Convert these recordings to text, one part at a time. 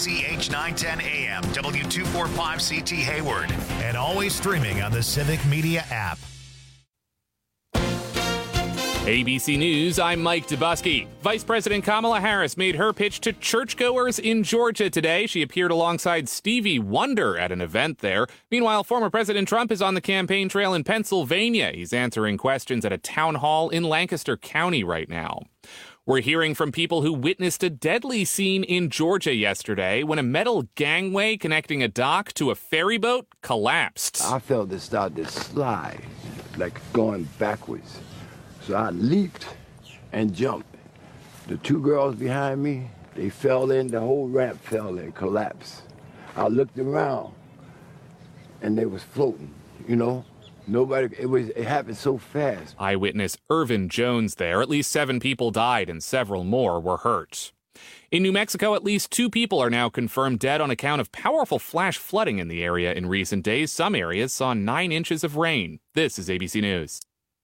WBZH 910 AM, W245CT Hayward, and always streaming on the Civic Media app. ABC News, I'm Mike Dubusky. Vice President Kamala Harris made her pitch to churchgoers in Georgia today. She appeared alongside Stevie Wonder at an event there. Meanwhile, former President Trump is on the campaign trail in Pennsylvania. He's answering questions at a town hall in Lancaster County right now. We're hearing from people who witnessed a deadly scene in Georgia yesterday when a metal gangway connecting a dock to a ferry boat collapsed. I felt it start to slide, like going backwards. So I leaped and jumped. The two girls behind me, they fell in, the whole ramp fell in, collapsed. I looked around and they was floating, Nobody, it happened so fast. Eyewitness Irvin Jones there. At least 7 people died and several more were hurt. In New Mexico, at least 2 people are now confirmed dead on account of powerful flash flooding in the area in recent days. Some areas saw 9 inches of rain. This is ABC News.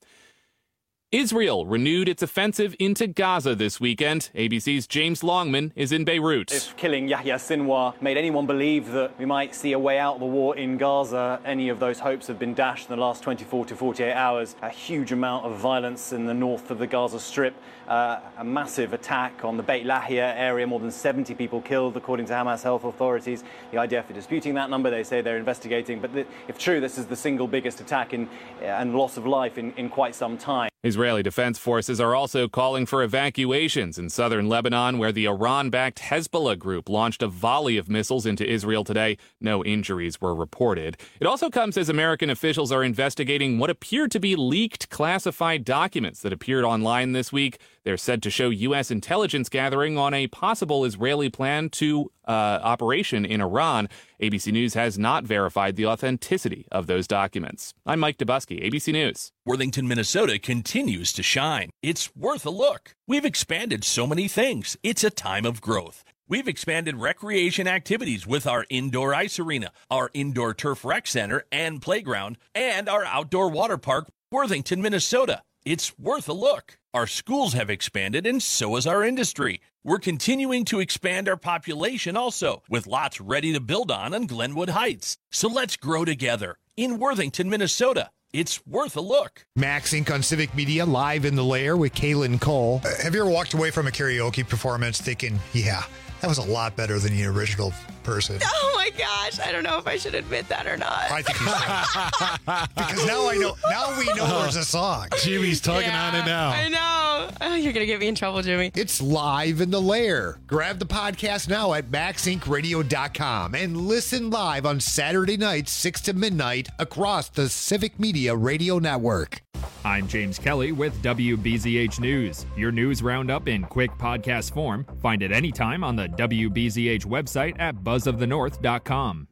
Israel renewed its offensive into Gaza this weekend. ABC's James Longman is in Beirut. If killing Yahya Sinwar made anyone believe that we might see a way out of the war in Gaza, any of those hopes have been dashed in the last 24 to 48 hours. A huge amount of violence in the north of the Gaza Strip, a massive attack on the Beit Lahia area, more than 70 people killed, according to Hamas health authorities. The IDF are disputing that number. They say they're investigating. But if true, this is the single biggest attack and loss of life in quite some time. Israeli Defense Forces are also calling for evacuations in southern Lebanon, where the Iran-backed Hezbollah group launched a volley of missiles into Israel today. No injuries were reported. It also comes as American officials are investigating what appeared to be leaked classified documents that appeared online this week. They're said to show U.S. intelligence gathering on a possible Israeli plan to operation in Iran. ABC News has not verified the authenticity of those documents. I'm Mike Dubusky, ABC News. Worthington, Minnesota continues to shine. It's worth a look. We've expanded so many things. It's a time of growth. We've expanded recreation activities with our indoor ice arena, our indoor turf rec center and playground, and our outdoor water park, Worthington, Minnesota. It's worth a look. Our schools have expanded, and so has our industry. We're continuing to expand our population also, with lots ready to build on Glenwood Heights. So let's grow together in Worthington, Minnesota. It's worth a look. Max Inc. on Civic Media, live in the lair with Kaylin Cole. Have you ever walked away from a karaoke performance thinking, yeah, that was a lot better than the original person? Oh my gosh, I don't know if I should admit that or not. I think you should. Because now we know there's a song. Jimmy's tugging on it now. I know. Oh, you're going to get me in trouble, Jimmy. It's live in the lair. Grab the podcast now at maxincradio.com and listen live on Saturday nights, 6 to midnight across the Civic Media Radio Network. I'm James Kelly with WBZH News. Your news roundup in quick podcast form. Find it anytime on the WBZH website at buzzofthenorth.com.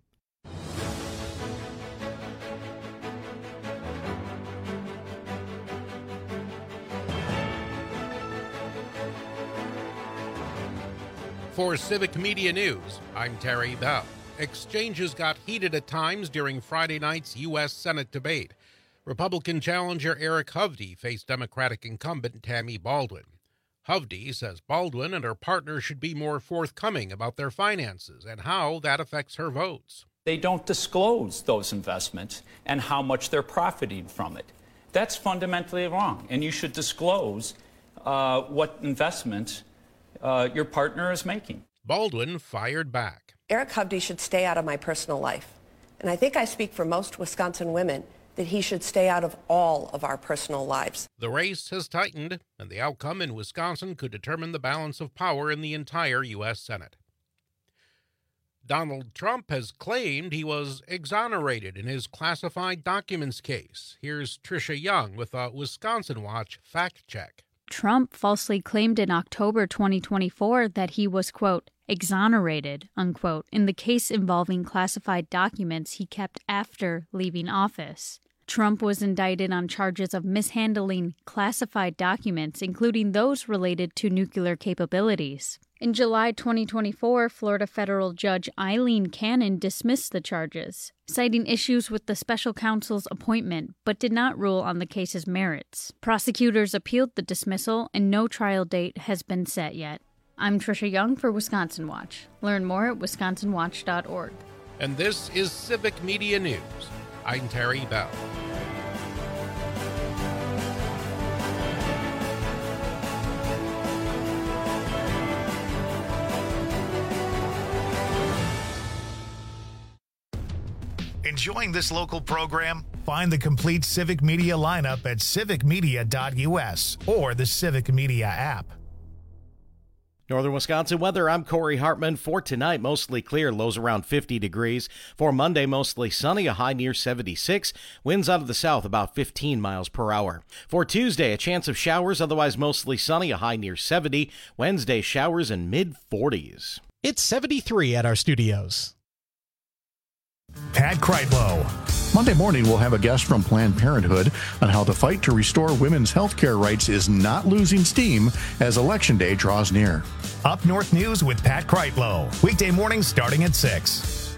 For Civic Media News, I'm Terry Bell. Exchanges got heated at times during Friday night's U.S. Senate debate. Republican challenger Eric Hovde faced Democratic incumbent Tammy Baldwin. Hovde says Baldwin and her partner should be more forthcoming about their finances and how that affects her votes. They don't disclose those investments and how much they're profiting from it. That's fundamentally wrong, and you should disclose what investments your partner is making. Baldwin fired back. Eric Hovde should stay out of my personal life. And I think I speak for most Wisconsin women that he should stay out of all of our personal lives. The race has tightened, and the outcome in Wisconsin could determine the balance of power in the entire U.S. Senate. Donald Trump has claimed he was exonerated in his classified documents case. Here's Tricia Young with a Wisconsin Watch fact check. Trump falsely claimed in October 2024 that he was, quote, exonerated, unquote, in the case involving classified documents he kept after leaving office. Trump was indicted on charges of mishandling classified documents, including those related to nuclear capabilities. In July 2024, Florida federal judge Eileen Cannon dismissed the charges, citing issues with the special counsel's appointment, but did not rule on the case's merits. Prosecutors appealed the dismissal, and no trial date has been set yet. I'm Trisha Young for Wisconsin Watch. Learn more at wisconsinwatch.org. And this is Civic Media News. I'm Terry Bell. Enjoying this local program? Find the complete Civic Media lineup at civicmedia.us or the Civic Media app. Northern Wisconsin weather, I'm Corey Hartman. For tonight, mostly clear, lows around 50 degrees. For Monday, mostly sunny, a high near 76. Winds out of the south about 15 miles per hour. For Tuesday, a chance of showers, otherwise mostly sunny, a high near 70. Wednesday, showers in mid-40s. It's 73 at our studios. Pat Kreitlow. Monday morning, we'll have a guest from Planned Parenthood on how the fight to restore women's health care rights is not losing steam as Election Day draws near. Up North News with Pat Kreitlow. Weekday mornings starting at 6.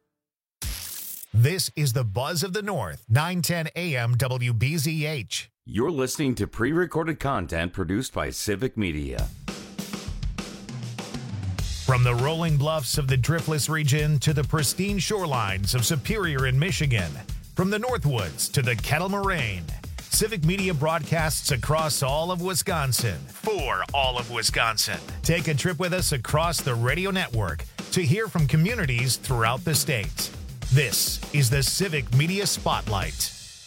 This is the Buzz of the North, 910 AM WBZH. You're listening to pre-recorded content produced by Civic Media. From the rolling bluffs of the Driftless region to the pristine shorelines of Superior in Michigan, from the Northwoods to the Kettle Moraine, Civic Media broadcasts across all of Wisconsin for all of Wisconsin. Take a trip with us across the radio network to hear from communities throughout the state. This is the Civic Media Spotlight.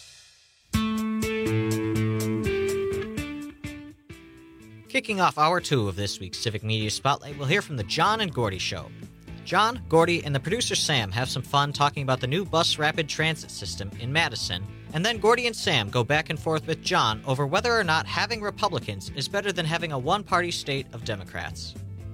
Kicking off hour 2 of this week's Civic Media Spotlight, we'll hear from the John and Gordy Show. John, Gordy, and the producer Sam have some fun talking about the new bus rapid transit system in Madison, and then Gordy and Sam go back and forth with John over whether or not having Republicans is better than having a one-party state of Democrats.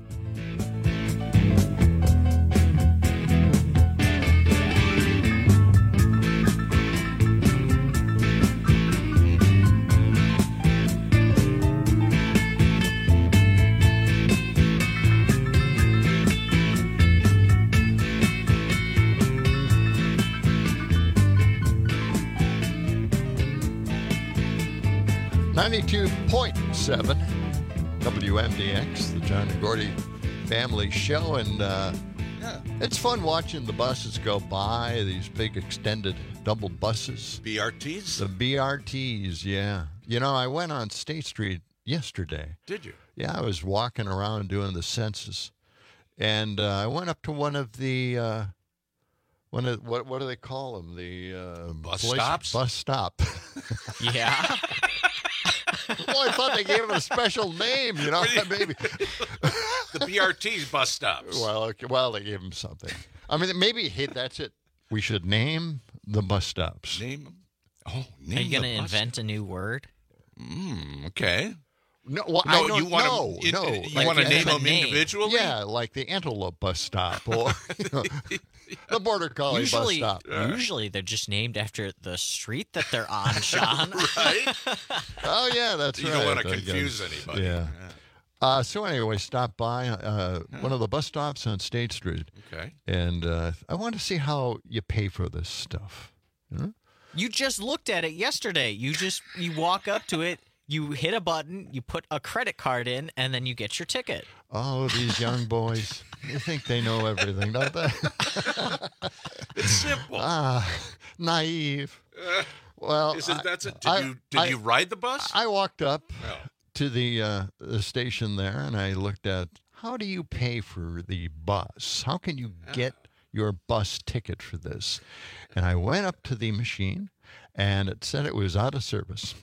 .7 WMDX, the John and Gordy family show, and it's fun watching the buses go by, these big extended double buses. BRTs? The BRTs, yeah. You know, I went on State Street yesterday. Did you? Yeah, I was walking around doing the census, and I went up to one of the, what do they call them? The bus stops? Bus stop. Yeah. Well, I thought they gave it a special name, you know, maybe. The BRT's bus stops. Well, okay, well, they gave them something. I mean, maybe, hey, that's it. We should name the bus stops. Name them? Oh, name Are you going to invent a new word? Okay. No, well, no, I don't you want know. You want to name them individually? Yeah, like the Antelope bus stop or the Border Collie bus stop. Usually they're just named after the street that they're on, Sean. Right? Oh, yeah, that's you right. You don't want to confuse anybody. Yeah. So anyway, stopped by one of the bus stops on State Street. Okay. And I want to see how you pay for this stuff. You just looked at it yesterday. You walk up to it. You hit a button, you put a credit card in, and then you get your ticket. Oh, these young boys. They think they know everything, don't they? It's simple. Naive. Well, did you ride the bus? I walked up to the station there, and I looked at, how do you pay for the bus? How can you get your bus ticket for this? And I went up to the machine, and it said it was out of service.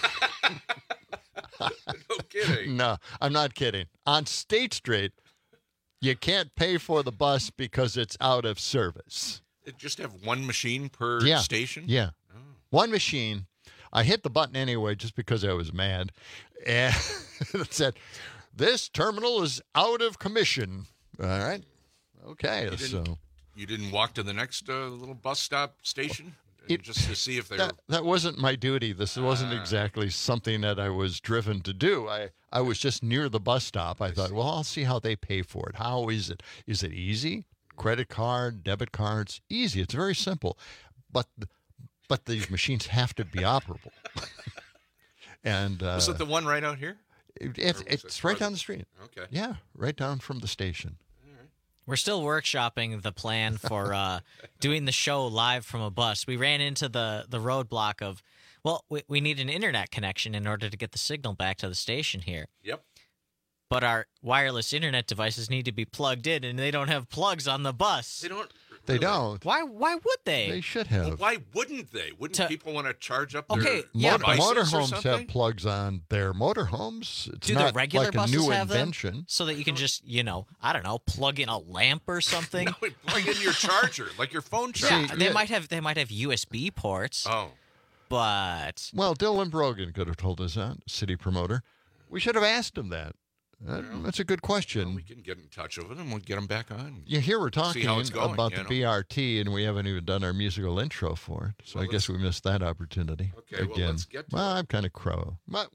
No kidding. No, I'm not kidding. On State Street, you can't pay for the bus because it's out of service. They just have one machine per station? Yeah. Oh. One machine. I hit the button anyway just because I was mad. And it said, this terminal is out of commission. All right. Okay. You didn't walk to the next little bus stop station? Just to see if they that wasn't my duty. This wasn't exactly something that I was driven to do. I was just near the bus stop. I thought, well, I'll see how they pay for it. How is it? Is it easy? Credit card, debit cards? Easy. It's very simple. But these machines have to be operable. And was it the one right out here? It's right down the street. Okay. Yeah, right down from the station. We're still workshopping the plan for doing the show live from a bus. We ran into the roadblock of, well, we need an internet connection in order to get the signal back to the station here. Yep. But our wireless internet devices need to be plugged in, and they don't have plugs on the bus. They don't. They don't. Why would they? They should have. Well, why wouldn't they? Wouldn't people want to charge up their motorhomes have plugs on their motorhomes. It's Do not the regular like a buses new have invention. them? So that you can just, I don't know, plug in a lamp or something? No, plug in your charger, like your phone charger. Yeah, they might have USB ports. Oh. But... Well, Dylan Brogan could have told us that, city promoter. We should have asked him that. That's a good question. Well, we can get in touch with him and we'll get him back on. Yeah, here we're talking about the know? BRT, and we haven't even done our musical intro for it. So I guess we missed that opportunity. Okay, again. well, let's get to I'm kind of crow. What?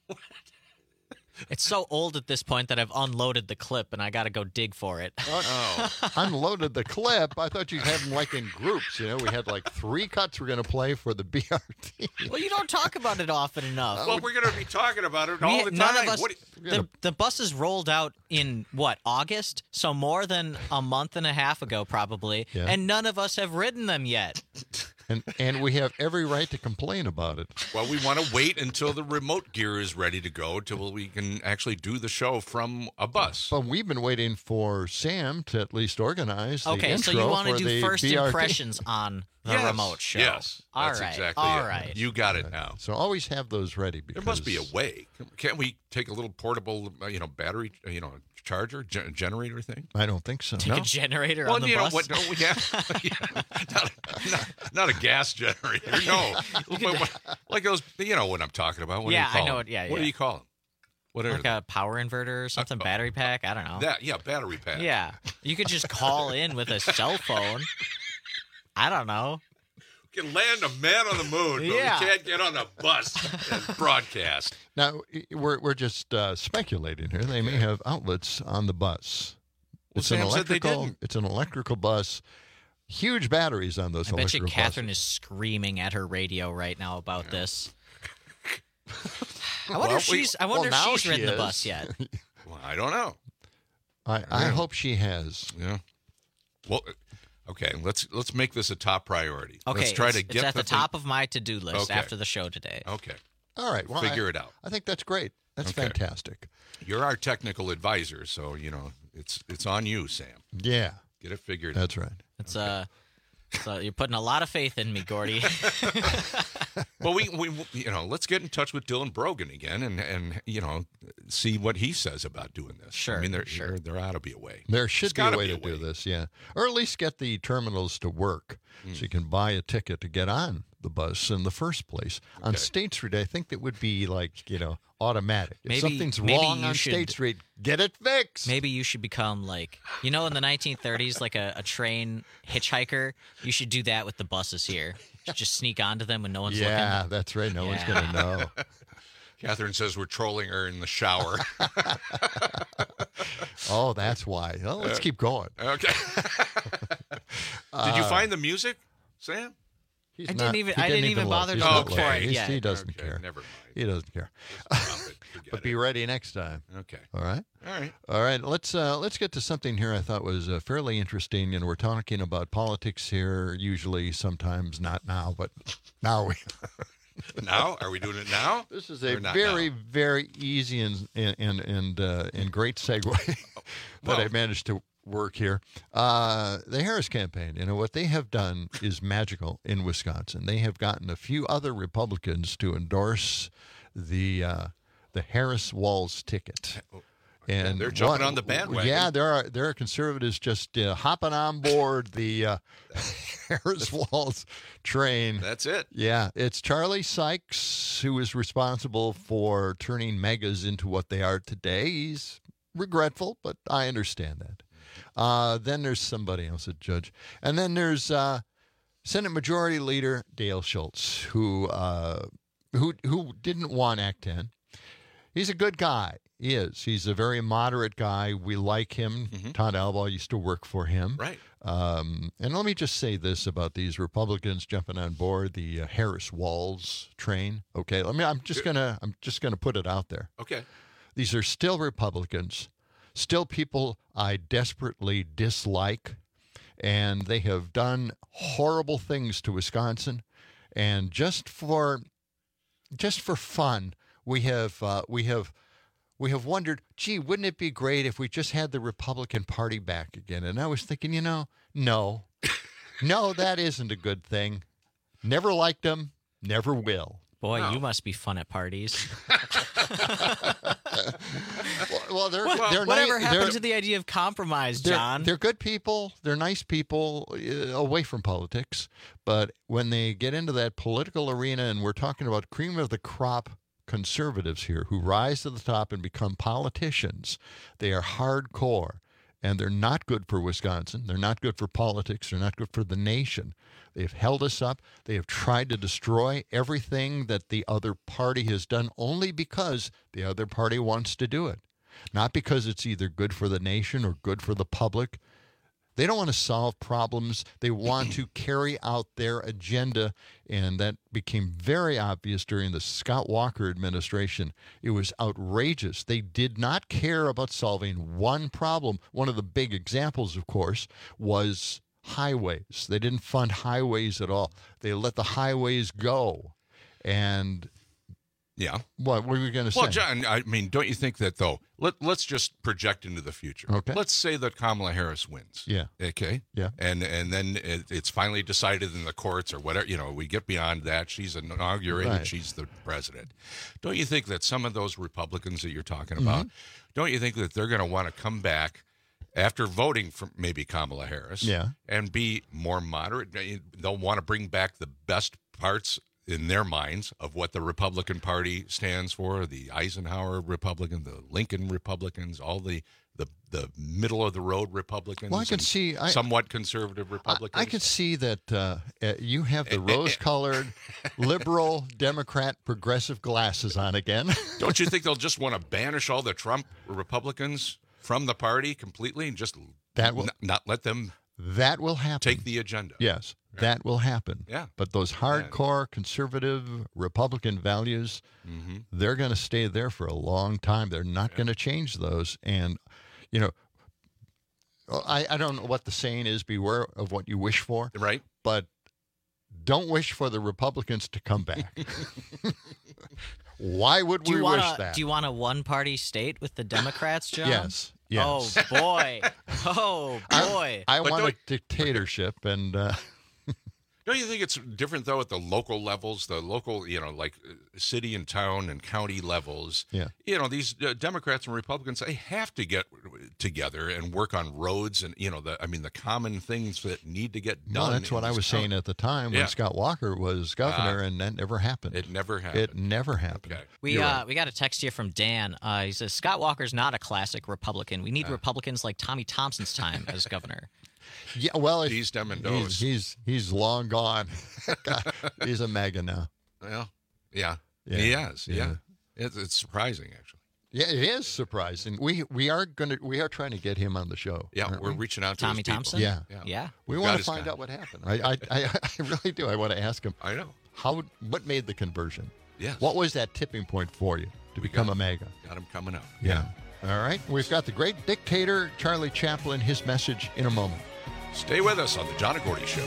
It's so old at this point that I've unloaded the clip, and I got to go dig for it. Unloaded the clip. I thought you'd have them like in groups. We had like 3 cuts we're going to play for the BRT. Well, you don't talk about it often enough. Well, we're going to be talking about it all the time. None of us, the buses rolled out in, August? So more than a month and a half ago, probably. Yeah. And none of us have ridden them yet. And we have every right to complain about it. Well, we want to wait until the remote gear is ready to go, till we can actually do the show from a bus. But we've been waiting for Sam to at least organize the Okay, intro so you want to for do the first BRT. impressions on the remote show. Yes, that's exactly all it. right. You got it now. So always have those ready. There must be a way. Can't we take a little portable, battery, charger, generator thing? I don't think so. Take a generator well, on the bus? Not a gas generator. No. Like those, what I'm talking about. What do you call I know them? it. Yeah, What do you call them? What are like a power inverter or something, battery pack? I don't know. Battery pack. Yeah. You could just call in with a cell phone. I don't know. We can land a man on the moon, but we can't get on a bus and broadcast. Now, we're just speculating here. They may have outlets on the bus. Well, Sam said they didn't. It's an electrical bus. Huge batteries on those electrical buses. I bet you Catherine is screaming at her radio right now about this. I wonder if she's ridden the bus yet. Well, I don't know. I hope she has. Yeah. Well, okay. Let's make this a top priority. Okay. Let's try to get it's at the top of my to-do list Okay. after the show today. Okay. All right. Well, figure it out. I think that's great. That's fantastic. You're our technical advisor, so it's on you, Sam. Yeah. Get it figured. That's right. It's So you're putting a lot of faith in me, Gordy. Well, we let's get in touch with Dylan Brogan again and see what he says about doing this. Sure. I mean, there ought to be a way. There should be a way to do this, yeah. Or at least get the terminals to work so you can buy a ticket to get on the bus in the first place. Okay. On State Street, I think that would be automatic. If something's wrong on State Street, get it fixed. Maybe you should become in the 1930s, like a train hitchhiker. You should do that with the buses here. Just sneak onto them when no one's looking. Yeah, that's right. No one's going to know. Catherine says we're trolling her in the shower. Oh, that's why. Well, let's keep going. Okay. Did you find the music, Sam? I didn't even bother to look for it yet. He doesn't care. Never mind. He doesn't care. But be ready next time. Okay. All right. All right. Let's get to something here I thought was fairly interesting. We're talking about politics here. Usually, sometimes not now, but now we. Now, are we doing it now? This is a very easy and great segue that I managed to work here. The Harris campaign, what they have done is magical in Wisconsin. They have gotten a few other Republicans to endorse the Harris Walz ticket. And they're jumping on the bandwagon. Yeah, there are conservatives just hopping on board the Harris Walz train. That's it. Yeah, it's Charlie Sykes who is responsible for turning megas into what they are today. He's regretful, but I understand that. Then there's somebody else, a judge. And then there's Senate Majority Leader Dale Schultz, who didn't want Act 10. He's a good guy. He is. He's a very moderate guy. We like him. Mm-hmm. Todd Albaugh used to work for him. Right. And let me just say this about these Republicans jumping on board the Harris Walz train. Okay. I'm just gonna put it out there. Okay. These are still Republicans, still people I desperately dislike, and they have done horrible things to Wisconsin. And just for fun, we have wondered, gee, wouldn't it be great if we just had the Republican Party back again? And I was thinking, no, that isn't a good thing. Never liked them, never will. Boy, you must be fun at parties. Well, they're whatever happened to the idea of compromise, John? They're good people. They're nice people away from politics. But when they get into that political arena, and we're talking about cream of the crop conservatives here who rise to the top and become politicians, they are hardcore. And they're not good for Wisconsin. They're not good for politics. They're not good for the nation. They've held us up. They have tried to destroy everything that the other party has done only because the other party wants to do it. Not because it's either good for the nation or good for the public. They don't want to solve problems. They want to carry out their agenda, and that became very obvious during the Scott Walker administration. It was outrageous. They did not care about solving one problem. One of the big examples, of course, was highways. They didn't fund highways at all. They let the highways go. And yeah, what were you going to say? Well, John, I mean, don't you think that, though, let's just project into the future. Okay. Let's say that Kamala Harris wins. Yeah. Okay. Yeah. And then it's finally decided in the courts or whatever, we get beyond that. She's inaugurated. Right. She's the president. Don't you think that some of those Republicans that you're talking about, don't you think that they're going to want to come back after voting for maybe Kamala Harris and be more moderate? They'll want to bring back the best parts in their minds of what the Republican Party stands for, the Eisenhower Republican, the Lincoln Republicans, all the middle of the road Republicans. Well, I can see somewhat conservative Republicans. I can see that you have the rose-colored liberal Democrat progressive glasses on again. Don't you think they'll just want to banish all the Trump Republicans from the party completely and just not let them? That will happen. Take the agenda. Yes. That will happen. Yeah. But those hardcore conservative Republican values, they're going to stay there for a long time. They're not going to change those. And, I don't know what the saying is, beware of what you wish for. Right. But don't wish for the Republicans to come back. Why would we wish that? Do you want a one-party state with the Democrats, John? Yes. Oh, boy. I want a dictatorship, and don't you think it's different, though, at the local levels, the local, like city and town and county levels? Yeah. These Democrats and Republicans, they have to get together and work on roads and, the common things that need to get done. No, that's what I was saying at the time when Scott Walker was governor, and that never happened. It never happened. Okay. We got a text here from Dan. He says, Scott Walker's not a classic Republican. We need Republicans like Tommy Thompson's time as governor. Yeah, well, he's he's long gone. He's a MAGA now. Well, yeah. He is. Yeah. It's surprising, actually. Yeah, it is surprising. We are trying to get him on the show. Yeah, we're reaching out to Tommy Thompson. Yeah. We want to find out what happened. I really do. I want to ask him. I know what made the conversion. Yes. What was that tipping point for you to become a MAGA? Got him coming up. Yeah. All right. We've got the great dictator Charlie Chaplin. His message in a moment. Stay with us on the John and Gordy Show.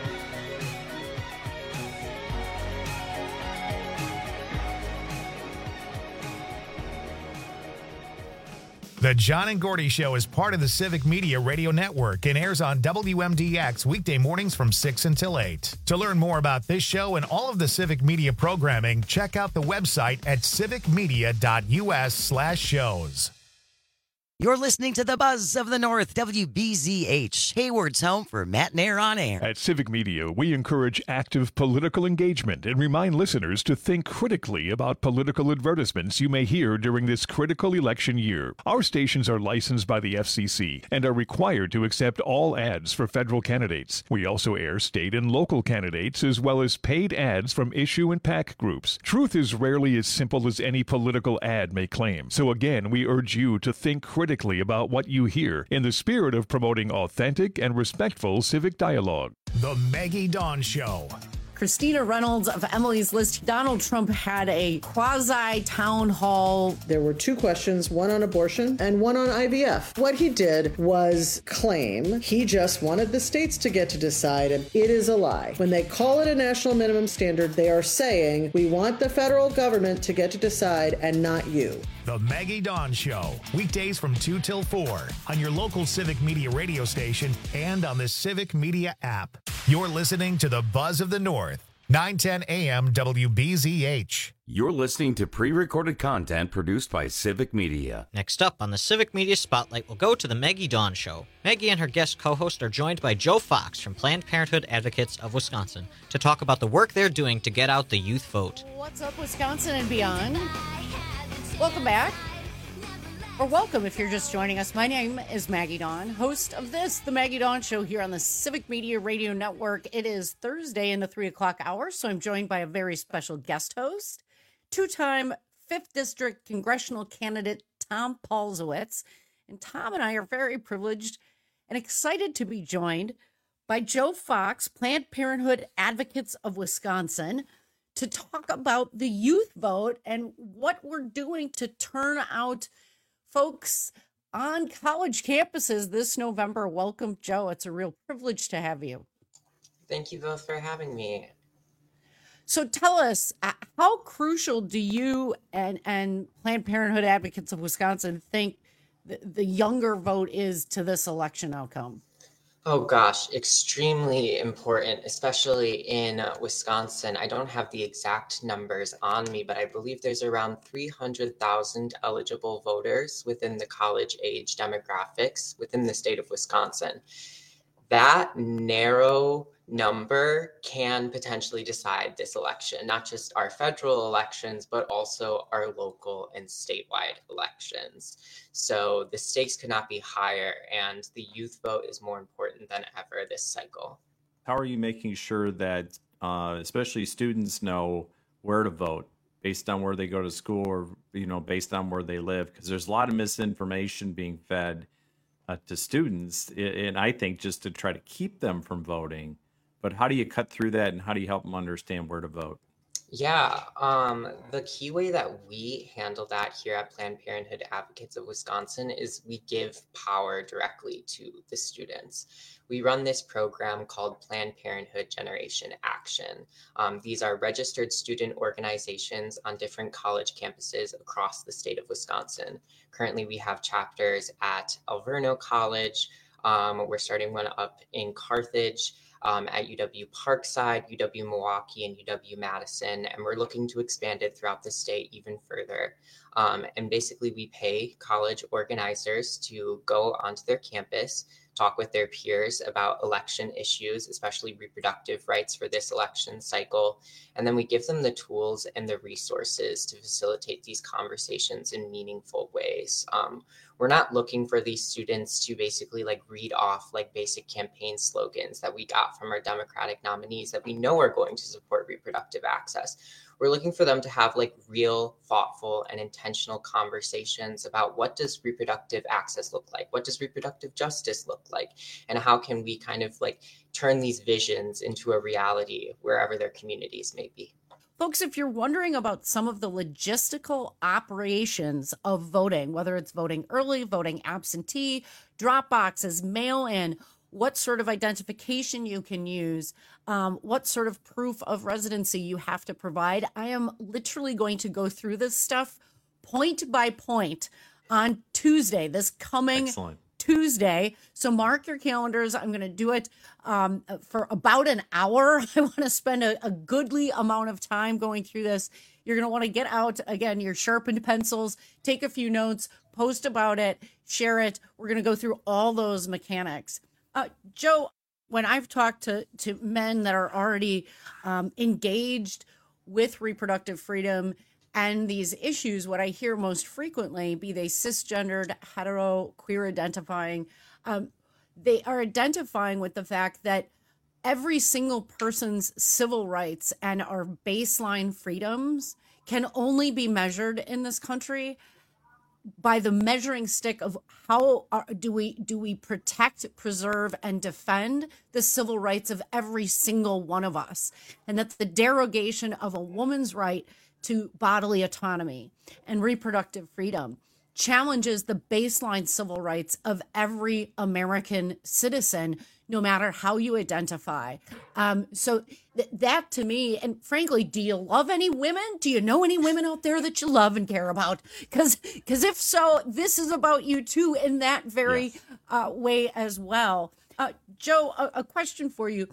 The John and Gordy Show is part of the Civic Media Radio Network and airs on WMDX weekday mornings from 6 until 8. To learn more about this show and all of the Civic Media programming, check out the website at civicmedia.us/shows. You're listening to the Buzz of the North, WBZH, Hayward's home for Matt Nair on Air. At Civic Media, we encourage active political engagement and remind listeners to think critically about political advertisements you may hear during this critical election year. Our stations are licensed by the FCC and are required to accept all ads for federal candidates. We also air state and local candidates as well as paid ads from issue and PAC groups. Truth is rarely as simple as any political ad may claim. So again, we urge you to think critically about what you hear in the spirit of promoting authentic and respectful civic dialogue. The Maggie Dawn Show. Christina Reynolds of Emily's List. Donald Trump had a quasi-town hall. There were two questions, one on abortion and one on IVF. What he did was claim he just wanted the states to get to decide, and it is a lie. When they call it a national minimum standard, they are saying, we want the federal government to get to decide and not you. The Maggie Dawn Show, weekdays from 2 till 4 on your local Civic Media radio station and on the Civic Media app. You're listening to the Buzz of the North, 910 AM WBZH. You're listening to pre-recorded content produced by Civic Media. Next up on the Civic Media Spotlight, we'll go to the Maggie Dawn Show. Maggie and her guest co-host are joined by Joe Fox from Planned Parenthood Advocates of Wisconsin to talk about the work they're doing to get out the youth vote. What's up, Wisconsin and beyond? Welcome back. Or welcome if you're just joining us. My name is Maggie Dawn, host of this, The Maggie Dawn Show, here on the Civic Media Radio Network. It is Thursday in the 3 o'clock hour, so I'm joined by a very special guest host, two-time 5th District congressional candidate Tom Paulzowitz. And Tom and I are very privileged and excited to be joined by Joe Fox, Planned Parenthood Advocates of Wisconsin, to talk about the youth vote and what we're doing to turn out folks on college campuses this November. Welcome, Joe. It's a real privilege to have you. Thank you both for having me. So tell us, how crucial do you and Planned Parenthood Advocates of Wisconsin think the younger vote is to this election outcome? Oh gosh, extremely important, especially in Wisconsin. I don't have the exact numbers on me, but I believe there's around 300,000 eligible voters within the college age demographics within the state of Wisconsin. That narrow number can potentially decide this election, not just our federal elections, but also our local and statewide elections. So the stakes could not be higher, and the youth vote is more important than ever this cycle. How are you making sure that especially students know where to vote based on where they go to school or, based on where they live? Because there's a lot of misinformation being fed to students, and I think just to try to keep them from voting. But how do you cut through that, and how do you help them understand where to vote? Yeah, the key way that we handle that here at Planned Parenthood Advocates of Wisconsin is we give power directly to the students. We run this program called Planned Parenthood Generation Action. These are registered student organizations on different college campuses across the state of Wisconsin. Currently, we have chapters at Alverno College. We're starting one up in Carthage, at UW Parkside, UW Milwaukee, and UW Madison, and we're looking to expand it throughout the state even further. And basically, we pay college organizers to go onto their campus, talk with their peers about election issues, especially reproductive rights for this election cycle, and then we give them the tools and the resources to facilitate these conversations in meaningful ways. We're not looking for these students to basically read off basic campaign slogans that we got from our Democratic nominees that we know are going to support reproductive access. We're looking for them to have real, thoughtful, and intentional conversations about what does reproductive access look like? What does reproductive justice look like? And how can we kind of turn these visions into a reality wherever their communities may be? Folks, if you're wondering about some of the logistical operations of voting, whether it's voting early, voting absentee, drop boxes, mail-in, what sort of identification you can use, what sort of proof of residency you have to provide, I am literally going to go through this stuff point by point on Tuesday, this coming Tuesday. So mark your calendars. I'm going to do it for about an hour. I want to spend a goodly amount of time going through this. You're going to want to get out, again, your sharpened pencils, take a few notes, post about it, share it. We're going to go through all those mechanics. Joe, when I've talked to men that are already engaged with reproductive freedom and these issues, what I hear most frequently, be they cisgendered, hetero, queer identifying, they are identifying with the fact that every single person's civil rights and our baseline freedoms can only be measured in this country by the measuring stick of how do we protect, preserve, and defend the civil rights of every single one of us, and that the derogation of a woman's right to bodily autonomy and reproductive freedom challenges the baseline civil rights of every American citizen, no matter how you identify. So that to me, and frankly, do you love any women? Do you know any women out there that you love and care about? Because if so, this is about you too in that very way as well. Joe, a question for you.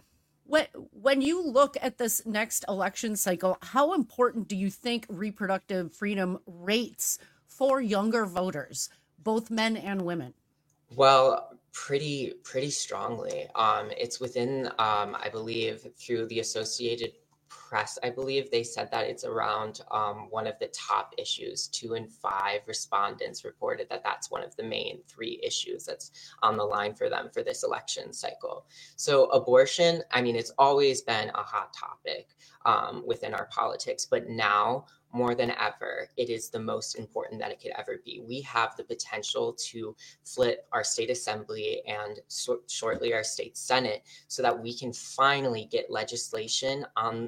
When you look at this next election cycle, how important do you think reproductive freedom rates for younger voters, both men and women? Well, pretty strongly. It's within, I believe, through the Associated Press, I believe they said that it's around one of the top issues. 2 in 5 respondents reported that that's one of the main 3 issues that's on the line for them for this election cycle. So abortion, I mean, it's always been a hot topic within our politics, but now more than ever, it is the most important that it could ever be. We have the potential to flip our state assembly and shortly our state senate so that we can finally get legislation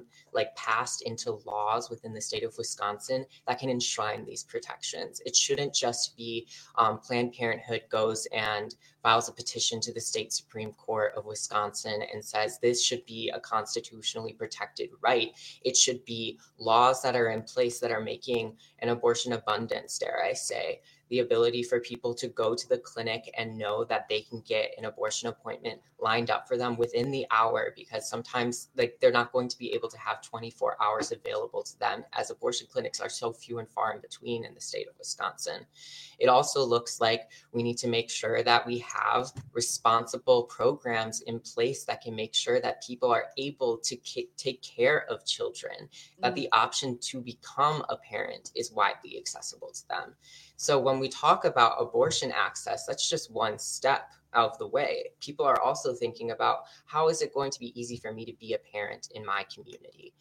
passed into laws within the state of Wisconsin that can enshrine these protections. It shouldn't just be Planned Parenthood goes and files a petition to the state Supreme Court of Wisconsin and says this should be a constitutionally protected right. It should be laws that are in place that are making an abortion abundance, dare I say, the ability for people to go to the clinic and know that they can get an abortion appointment lined up for them within the hour, because sometimes they're not going to be able to have 24 hours available to them, as abortion clinics are so few and far in between in the state of Wisconsin. It also looks like we need to make sure that we have responsible programs in place that can make sure that people are able to take care of children, that the option to become a parent is widely accessible to them. So when we talk about abortion access, that's just one step out of the way. People are also thinking about how is it going to be easy for me to be a parent in my community?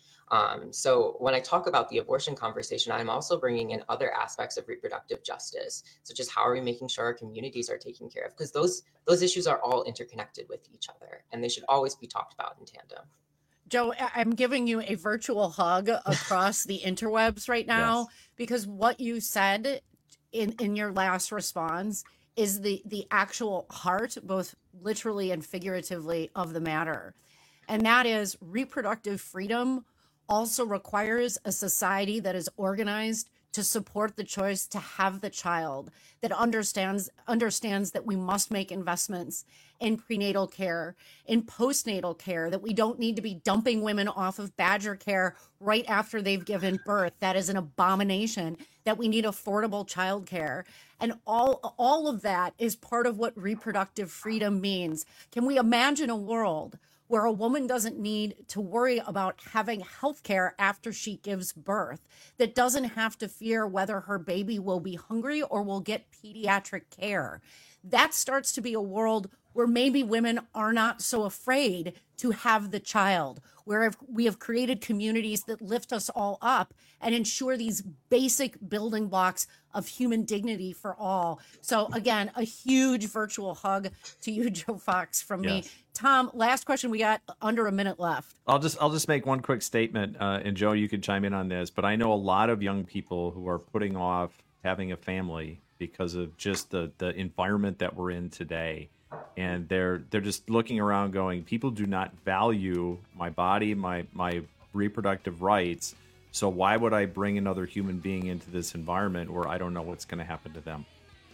So when I talk about the abortion conversation, I'm also bringing in other aspects of reproductive justice, such as how are we making sure our communities are taken care of? Because those issues are all interconnected with each other, and they should always be talked about in tandem. Joe, I'm giving you a virtual hug across the interwebs right now, because what you said in your last response is the actual heart, both literally and figuratively, of the matter. And that is reproductive freedom also requires a society that is organized to support the choice to have the child, that understands that we must make investments in prenatal care, in postnatal care, that we don't need to be dumping women off of Badger care right after they've given birth. That is an abomination, that we need affordable childcare. And all of that is part of what reproductive freedom means. Can we imagine a world where a woman doesn't need to worry about having health care after she gives birth, that doesn't have to fear whether her baby will be hungry or will get pediatric care? That starts to be a world where maybe women are not so afraid to have the child, where we have created communities that lift us all up and ensure these basic building blocks of human dignity for all. So again, a huge virtual hug to you, Joe Fox, from me. Tom, last question. We got under a minute left. I'll just make one quick statement, and Joe, you could chime in on this, but I know a lot of young people who are putting off having a family because of just the environment that we're in today. And they're just looking around going, people do not value my body, my reproductive rights. So why would I bring another human being into this environment where I don't know what's going to happen to them?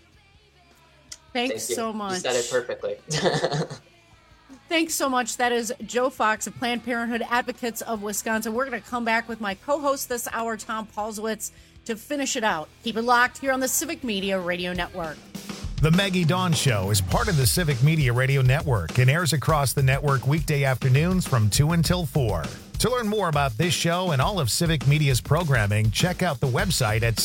Thanks so much. You said it perfectly. Thanks so much. That is Joe Fox of Planned Parenthood Advocates of Wisconsin. We're going to come back with my co-host this hour, Tom Paulswitz, to finish it out. Keep it locked here on the Civic Media Radio Network. The Maggie Dawn Show is part of the Civic Media Radio Network and airs across the network weekday afternoons from 2 until 4. To learn more about this show and all of Civic Media's programming, check out the website at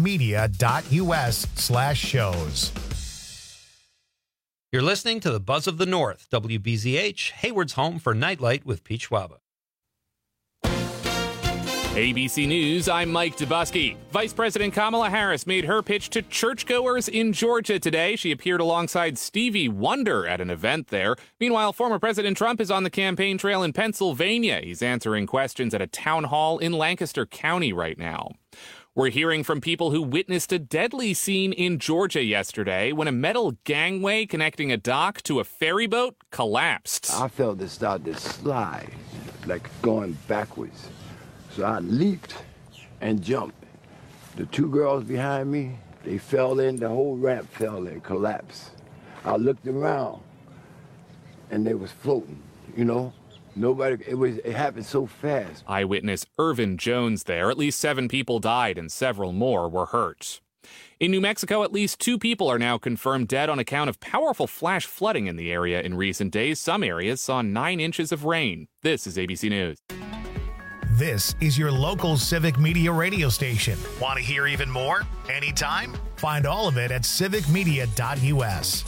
civicmedia.us/shows. You're listening to the Buzz of the North, WBZH, Hayward's home for Nightlight with Pete Schwaba. ABC News, I'm Mike Dubusky. Vice President Kamala Harris made her pitch to churchgoers in Georgia today. She appeared alongside Stevie Wonder at an event there. Meanwhile, former President Trump is on the campaign trail in Pennsylvania. He's answering questions at a town hall in Lancaster County right now. We're hearing from people who witnessed a deadly scene in Georgia yesterday when a metal gangway connecting a dock to a ferry boat collapsed. I felt it start to slide, like going backwards. So I leaped and jumped. The two girls behind me, they fell in, the whole ramp fell in, collapsed. I looked around and they was floating, Nobody, it happened so fast. Eyewitness Irvin Jones there. At least 7 people died and several more were hurt. In New Mexico, at least 2 people are now confirmed dead on account of powerful flash flooding in the area in recent days. Some areas saw 9 inches of rain. This is ABC News. This is your local Civic Media radio station. Want to hear even more? Anytime? Find all of it at civicmedia.us.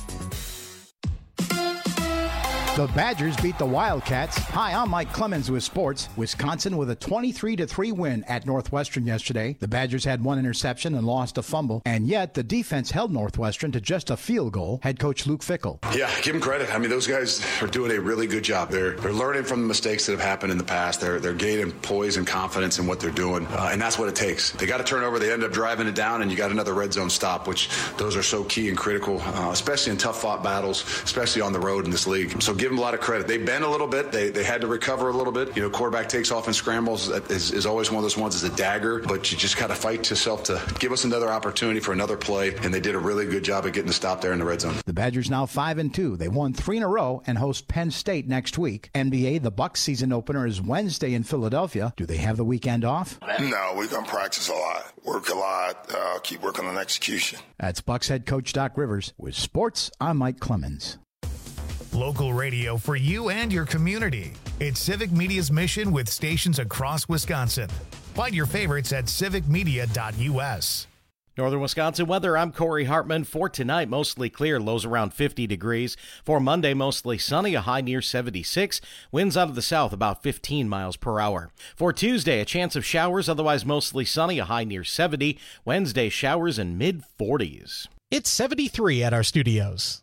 The Badgers beat the Wildcats. Hi, I'm Mike Clemens with sports. Wisconsin with a 23-3 win at Northwestern yesterday. The Badgers had 1 interception and lost a fumble, and yet the defense held Northwestern to just a field goal. Head coach Luke Fickell. Yeah, give them credit. I mean, those guys are doing a really good job. They're learning from the mistakes that have happened in the past. They're gaining poise and confidence in what they're doing, and that's what it takes. They got a turnover, they end up driving it down, and you got another red zone stop, which those are so key and critical, especially in tough-fought battles, especially on the road in this league. So give them a lot of credit. They bent a little bit. They had to recover a little bit. Quarterback takes off and scrambles is always one of those ones is a dagger, but you just got to fight yourself to give us another opportunity for another play, and they did a really good job of getting the stop there in the red zone. The Badgers now 5-2. They won 3 in a row and host Penn State next week. NBA, the Bucs season opener is Wednesday in Philadelphia. Do they have the weekend off? No, we're going to practice a lot, work a lot, keep working on execution. That's Bucs head coach Doc Rivers. With sports, I'm Mike Clemens. Local radio for you and your community. It's Civic Media's mission with stations across Wisconsin. Find your favorites at civicmedia.us. Northern Wisconsin weather, I'm Corey Hartman. For tonight, mostly clear, lows around 50 degrees. For Monday, mostly sunny, a high near 76. Winds out of the south about 15 miles per hour. For Tuesday, a chance of showers, otherwise mostly sunny, a high near 70. Wednesday, showers in mid-40s. It's 73 at our studios.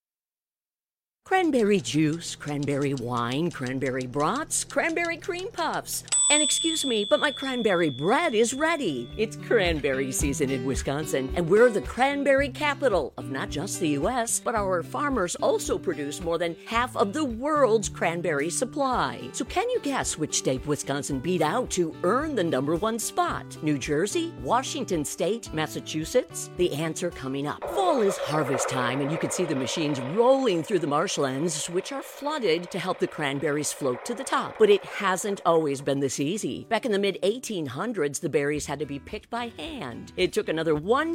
Cranberry juice, cranberry wine, cranberry brats, cranberry cream puffs. And excuse me, but my cranberry bread is ready. It's cranberry season in Wisconsin, and we're the cranberry capital of not just the U.S., but our farmers also produce more than half of the world's cranberry supply. So can you guess which state Wisconsin beat out to earn the #1 spot? New Jersey, Washington State, Massachusetts? The answer coming up. Fall is harvest time, and you can see the machines rolling through the marshlands, which are flooded to help the cranberries float to the top. But it hasn't always been this easy. Back in the mid-1800s, the berries had to be picked by hand. It took another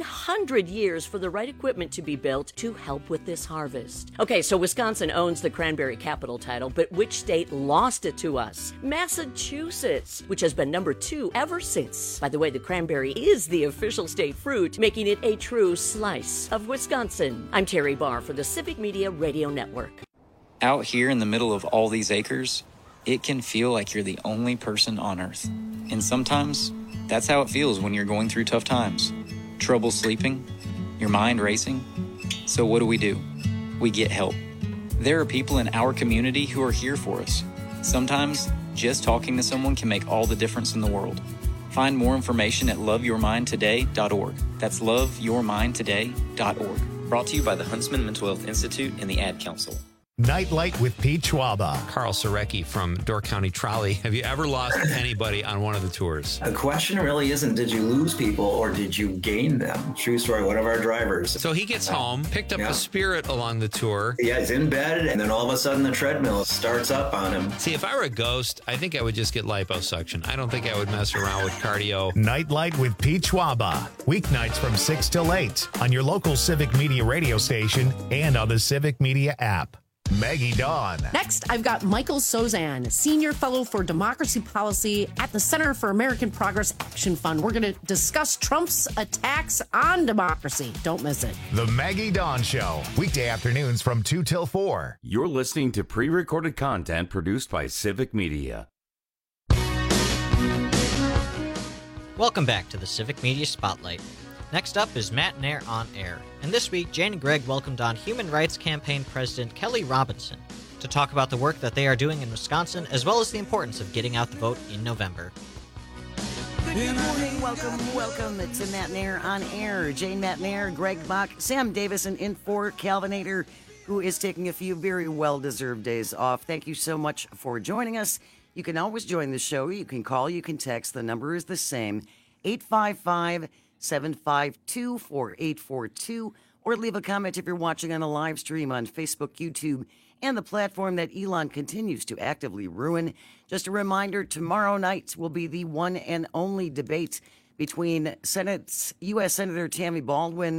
100 years for the right equipment to be built to help with this harvest. Okay, so Wisconsin owns the cranberry capital title, but which state lost it to us? Massachusetts, which has been #2 ever since. By the way, the cranberry is the official state fruit, making it a true slice of Wisconsin. I'm Terry Barr for the Civic Media Radio Network. Out here in the middle of all these acres, it can feel like you're the only person on Earth. And sometimes, that's how it feels when you're going through tough times. Trouble sleeping, your mind racing. So what do? We get help. There are people in our community who are here for us. Sometimes, just talking to someone can make all the difference in the world. Find more information at loveyourmindtoday.org. That's loveyourmindtoday.org. Brought to you by the Huntsman Mental Health Institute and the Ad Council. Nightlight with Pete Schwaba. Carl Sorecki from Door County Trolley. Have you ever lost anybody on one of the tours? The question really isn't did you lose people or did you gain them? True story, one of our drivers. So he gets home, picked up a Spirit along the tour. Yeah, he's in bed, and then all of a sudden the treadmill starts up on him. See, if I were a ghost, I think I would just get liposuction. I don't think I would mess around with cardio. Nightlight with Pete Schwaba. Weeknights from 6 till 8 on your local Civic Media radio station and on the Civic Media app. Maggie Dawn. Next, I've got Michael Sozan, Senior Fellow for Democracy Policy at the Center for American Progress Action Fund. We're going to discuss Trump's attacks on democracy. Don't miss it. The Maggie Dawn Show, weekday afternoons from 2 till 4. You're listening to pre-recorded content produced by Civic Media. Welcome back to the Civic Media Spotlight. Next up is Matt Nair on Air. And this week, Jane and Greg welcomed on Human Rights Campaign President Kelly Robinson to talk about the work that they are doing in Wisconsin, as well as the importance of getting out the vote in November. Good morning. Welcome to Matt Nair on Air. Jane Matt Nair, Greg Bach, Sam Davison in for Calvinator, who is taking a few very well-deserved days off. Thank you so much for joining us. You can always join the show. You can call, you can text. The number is the same, 855-752-4842, or leave a comment if you're watching on a live stream on Facebook, YouTube, and the platform that Elon continues to actively ruin. Just a reminder, tomorrow night will be the one and only debate between U.S. Senator Tammy Baldwin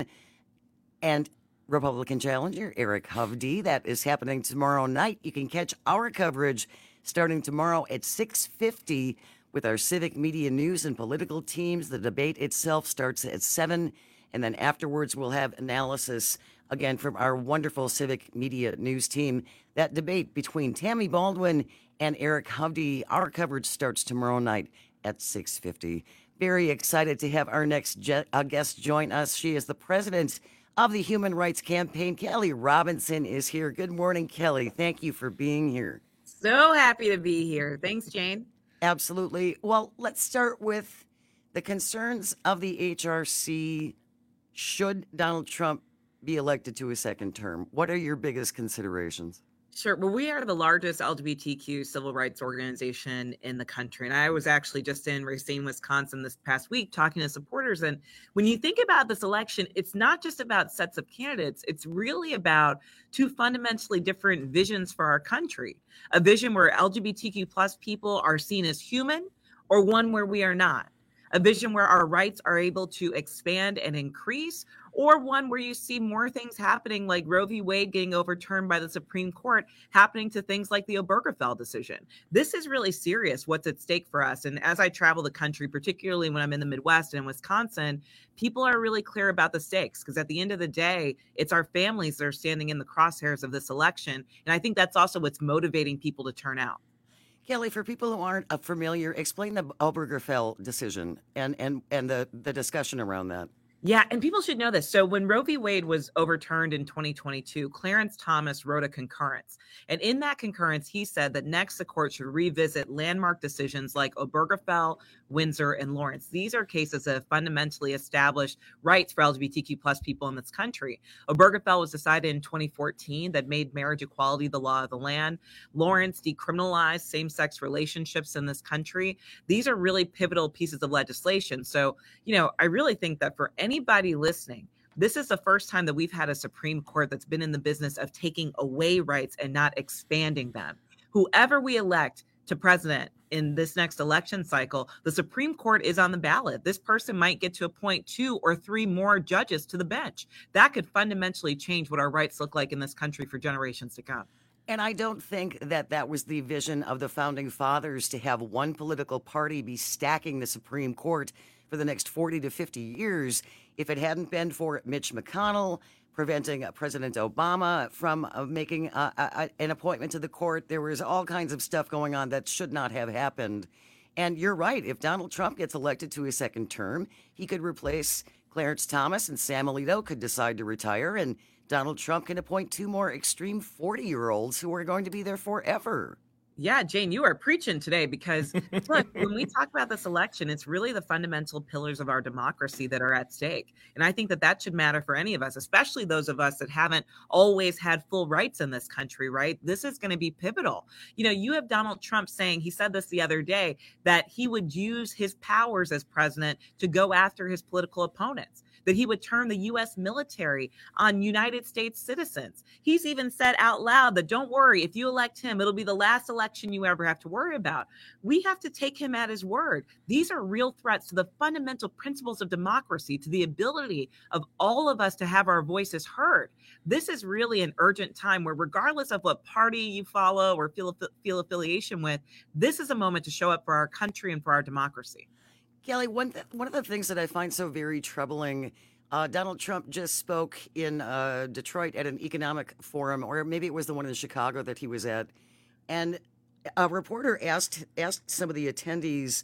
and Republican challenger Eric Hovde. That is happening tomorrow night. You can catch our coverage starting tomorrow at 6:50 with our Civic Media News and political teams. The debate itself starts at 7, and then afterwards we'll have analysis again from our wonderful Civic Media News team. That debate between Tammy Baldwin and Eric Hovde, our coverage starts tomorrow night at 6:50. Very excited to have our next guest join us. She is the president of the Human Rights Campaign. Kelly Robinson is here. Good morning, Kelly. Thank you for being here. So happy to be here. Thanks, Jane. Absolutely. Well, let's start with the concerns of the HRC. Should Donald Trump be elected to a second term? What are your biggest considerations? Sure. Well, we are the largest LGBTQ civil rights organization in the country. And I was actually just in Racine, Wisconsin this past week talking to supporters. And when you think about this election, it's not just about sets of candidates. It's really about two fundamentally different visions for our country. A vision where LGBTQ plus people are seen as human, or one where we are not. A vision where our rights are able to expand and increase, or one where you see more things happening like Roe v. Wade getting overturned by the Supreme Court, happening to things like the Obergefell decision. This is really serious, what's at stake for us. And as I travel the country, particularly when I'm in the Midwest and Wisconsin, people are really clear about the stakes, because at the end of the day, it's our families that are standing in the crosshairs of this election. And I think that's also what's motivating people to turn out. Kelly, for people who aren't familiar, explain the Obergefell decision and the discussion around that. Yeah, and people should know this. So when Roe v. Wade was overturned in 2022, Clarence Thomas wrote a concurrence. And in that concurrence, he said that next the court should revisit landmark decisions like Obergefell, Windsor, and Lawrence. These are cases that have fundamentally established rights for LGBTQ plus people in this country. Obergefell was decided in 2014 that made marriage equality the law of the land. Lawrence decriminalized same-sex relationships in this country. These are really pivotal pieces of legislation. So, I really think that for anybody listening, this is the first time that we've had a Supreme Court that's been in the business of taking away rights and not expanding them. Whoever we elect to president in this next election cycle, the Supreme Court is on the ballot. This person might get to appoint 2 or 3 more judges to the bench. That could fundamentally change what our rights look like in this country for generations to come. And I don't think that was the vision of the Founding Fathers, to have one political party be stacking the Supreme Court for the next 40 to 50 years. If it hadn't been for Mitch McConnell preventing President Obama from making an appointment to the court, there was all kinds of stuff going on that should not have happened. And you're right. If Donald Trump gets elected to a second term, he could replace Clarence Thomas, and Sam Alito could decide to retire, and Donald Trump can appoint 2 more extreme 40-year-olds who are going to be there forever. Yeah, Jane, you are preaching today, because look, when we talk about this election, it's really the fundamental pillars of our democracy that are at stake. And I think that should matter for any of us, especially those of us that haven't always had full rights in this country, right? This is going to be pivotal. You have Donald Trump saying, he said this the other day, that he would use his powers as president to go after his political opponents, that he would turn the U.S. military on United States citizens. He's even said out loud that, don't worry, if you elect him, it'll be the last election you ever have to worry about. We have to take him at his word. These are real threats to the fundamental principles of democracy, to the ability of all of us to have our voices heard. This is really an urgent time where, regardless of what party you follow or feel affiliation with, this is a moment to show up for our country and for our democracy. Kelly, one of the things that I find so very troubling, Donald Trump just spoke in Detroit at an economic forum, or maybe it was the one in Chicago that he was at, and a reporter asked some of the attendees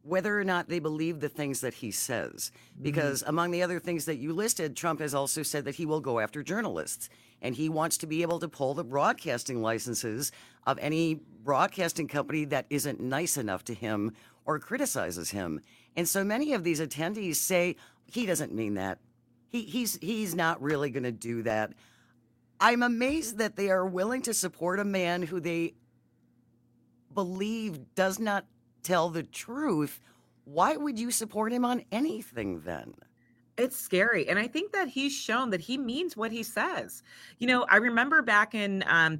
whether or not they believe the things that he says. Because among the other things that you listed, Trump has also said that he will go after journalists. And he wants to be able to pull the broadcasting licenses of any broadcasting company that isn't nice enough to him or criticizes him. And so many of these attendees say, he doesn't mean that. He's not really going to do that. I'm amazed that they are willing to support a man who they believe does not tell the truth. Why would you support him on anything then? It's scary. And I think that he's shown that he means what he says. You know, I remember back in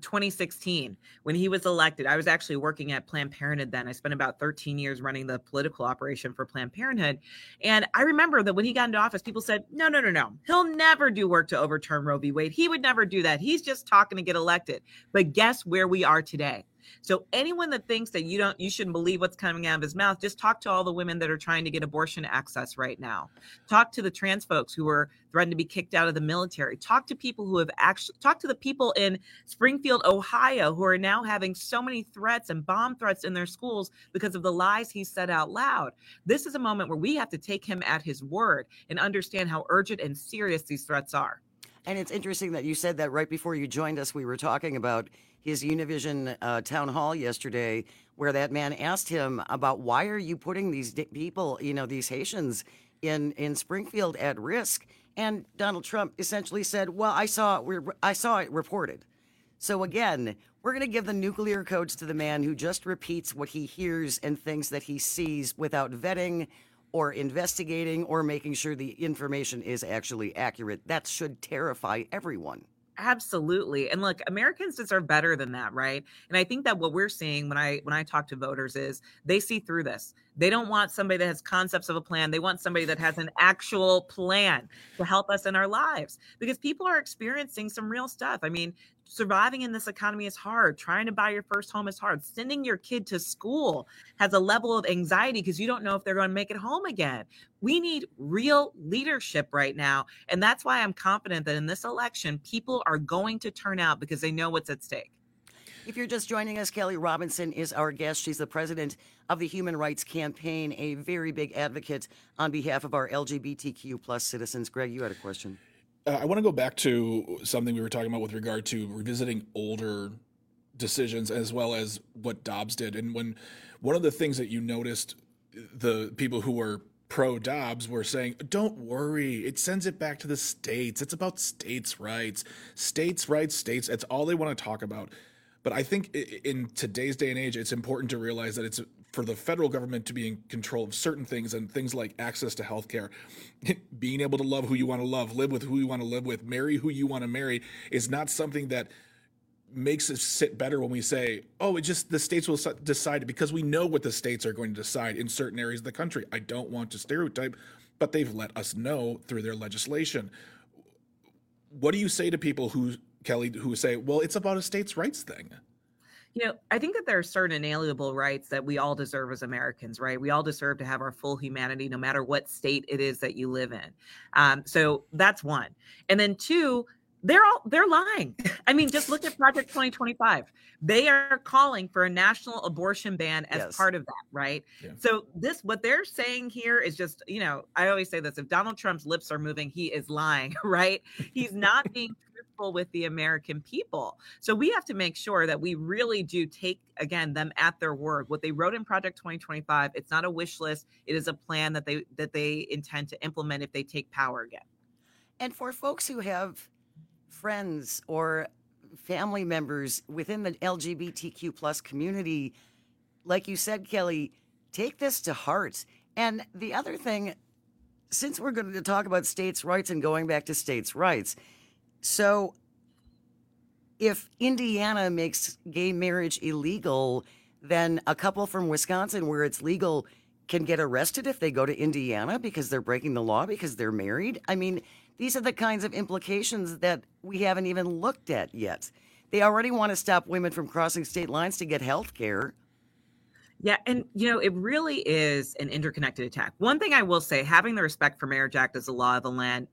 2016 when he was elected, I was actually working at Planned Parenthood then. I spent about 13 years running the political operation for Planned Parenthood. And I remember that when he got into office, people said, no. He'll never do work to overturn Roe v. Wade. He would never do that. He's just talking to get elected. But guess where we are today? So anyone that thinks that you shouldn't believe what's coming out of his mouth, just talk to all the women that are trying to get abortion access right now. Talk to the trans folks who are threatened to be kicked out of the military. Talk to people who have talk to the people in Springfield, Ohio, who are now having so many threats and bomb threats in their schools because of the lies he said out loud. This is a moment where we have to take him at his word and understand how urgent and serious these threats are. And it's interesting that you said that right before you joined us. We were talking about his Univision town hall yesterday, where that man asked him about why are you putting these people, these Haitians in Springfield at risk? And Donald Trump essentially said, well, I saw it reported. So again, we're going to give the nuclear codes to the man who just repeats what he hears and thinks that he sees without vetting or investigating or making sure the information is actually accurate. That should terrify everyone. Absolutely. And look, Americans deserve better than that, right? And I think that what we're seeing when I talk to voters is they see through this. They don't want somebody that has concepts of a plan. They want somebody that has an actual plan to help us in our lives, because people are experiencing some real stuff. I mean, surviving in this economy is hard. Trying to buy your first home is hard. Sending your kid to school has a level of anxiety because you don't know if they're going to make it home again. We need real leadership right now. And that's why I'm confident that in this election, people are going to turn out because they know what's at stake. If you're just joining us, Kelly Robinson is our guest. She's the president of the Human Rights Campaign, a very big advocate on behalf of our LGBTQ plus citizens. Greg, you had a question. I want to go back to something we were talking about with regard to revisiting older decisions as well as what Dobbs did. And when one of the things that you noticed, the people who were pro-Dobbs were saying, don't worry, it sends it back to the states. It's about states' rights. States' rights, states. That's all they want to talk about. But I think in today's day and age, it's important to realize that it's for the federal government to be in control of certain things, and things like access to health care, being able to love who you want to love, live with who you want to live with, marry who you want to marry, is not something that makes us sit better when we say, oh, it just the states will decide it, because we know what the states are going to decide in certain areas of the country. I don't want to stereotype, but they've let us know through their legislation. What do you say to people who, Kelly, who say, well, it's about a states' rights thing? You know, I think that there are certain inalienable rights that we all deserve as Americans, right? We all deserve to have our full humanity, no matter what state it is that you live in. So that's one. And then two, they're lying. I mean, just look at Project 2025. They are calling for a national abortion ban as part of that, right? Yeah. So what they're saying here is just, I always say this, if Donald Trump's lips are moving, he is lying, right? He's not being truthful with the American people. So we have to make sure that we really do take, again, them at their word. What they wrote in Project 2025, it's not a wish list. It is a plan that they intend to implement if they take power again. And for folks who have friends or family members within the LGBTQ plus community, like you said, Kelly, take this to heart. And the other thing, since we're going to talk about states' rights and going back to states' rights, so if Indiana makes gay marriage illegal, then a couple from Wisconsin where it's legal can get arrested if they go to Indiana because they're breaking the law because they're married. I mean, these are the kinds of implications that we haven't even looked at yet. They already want to stop women from crossing state lines to get health care. Yeah, and, it really is an interconnected attack. One thing I will say, having the Respect for Marriage Act as the law of the land is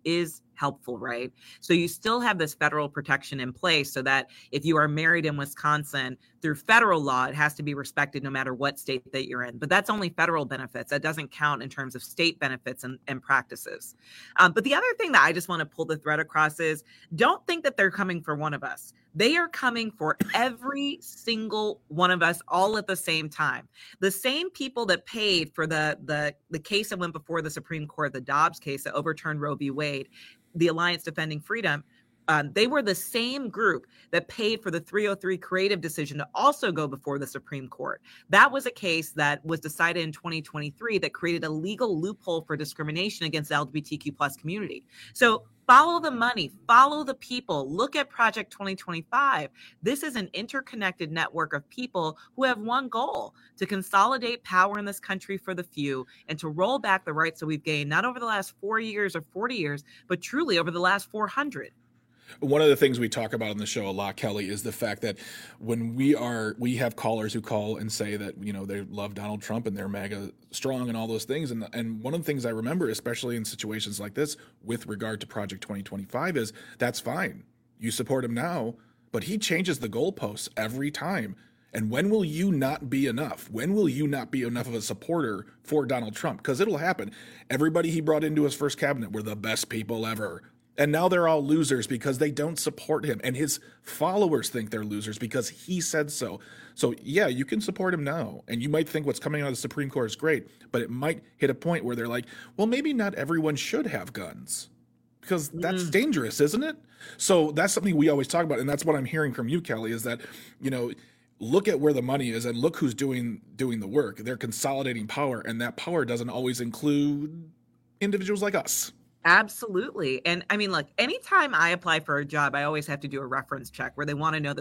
helpful, right? So you still have this federal protection in place so that if you are married in Wisconsin through federal law, it has to be respected no matter what state that you're in. But that's only federal benefits. That doesn't count in terms of state benefits and practices. But the other thing that I just want to pull the thread across is don't think that they're coming for one of us. They are coming for every single one of us all at the same time. The same people that paid for the case that went before the Supreme Court, the Dobbs case that overturned Roe v. Wade, the Alliance Defending Freedom, they were the same group that paid for the 303 creative decision to also go before the Supreme Court. That was a case that was decided in 2023 that created a legal loophole for discrimination against the LGBTQ plus community. So follow the money, follow the people, look at Project 2025. This is an interconnected network of people who have one goal: to consolidate power in this country for the few and to roll back the rights that we've gained, not over the last 4 years or 40 years, but truly over the last 400. One of the things we talk about on the show a lot, Kelly, is the fact that when we have callers who call and say that, you know, they love Donald Trump and they're MAGA strong and all those things. And one of the things I remember, especially in situations like this with regard to Project 2025, is that's fine. You support him now, but he changes the goalposts every time. And when will you not be enough? When will you not be enough of a supporter for Donald Trump? Because it'll happen. Everybody he brought into his first cabinet were the best people ever. And now they're all losers because they don't support him. And his followers think they're losers because he said so. So, yeah, you can support him now. And you might think what's coming out of the Supreme Court is great. But it might hit a point where they're like, well, maybe not everyone should have guns. Because that's dangerous, isn't it? So that's something we always talk about. And that's what I'm hearing from you, Kelly, is that, you know, look at where the money is and look who's doing the work. They're consolidating power. And that power doesn't always include individuals like us. Absolutely. And I mean, look, anytime I apply for a job, I always have to do a reference check where they want to know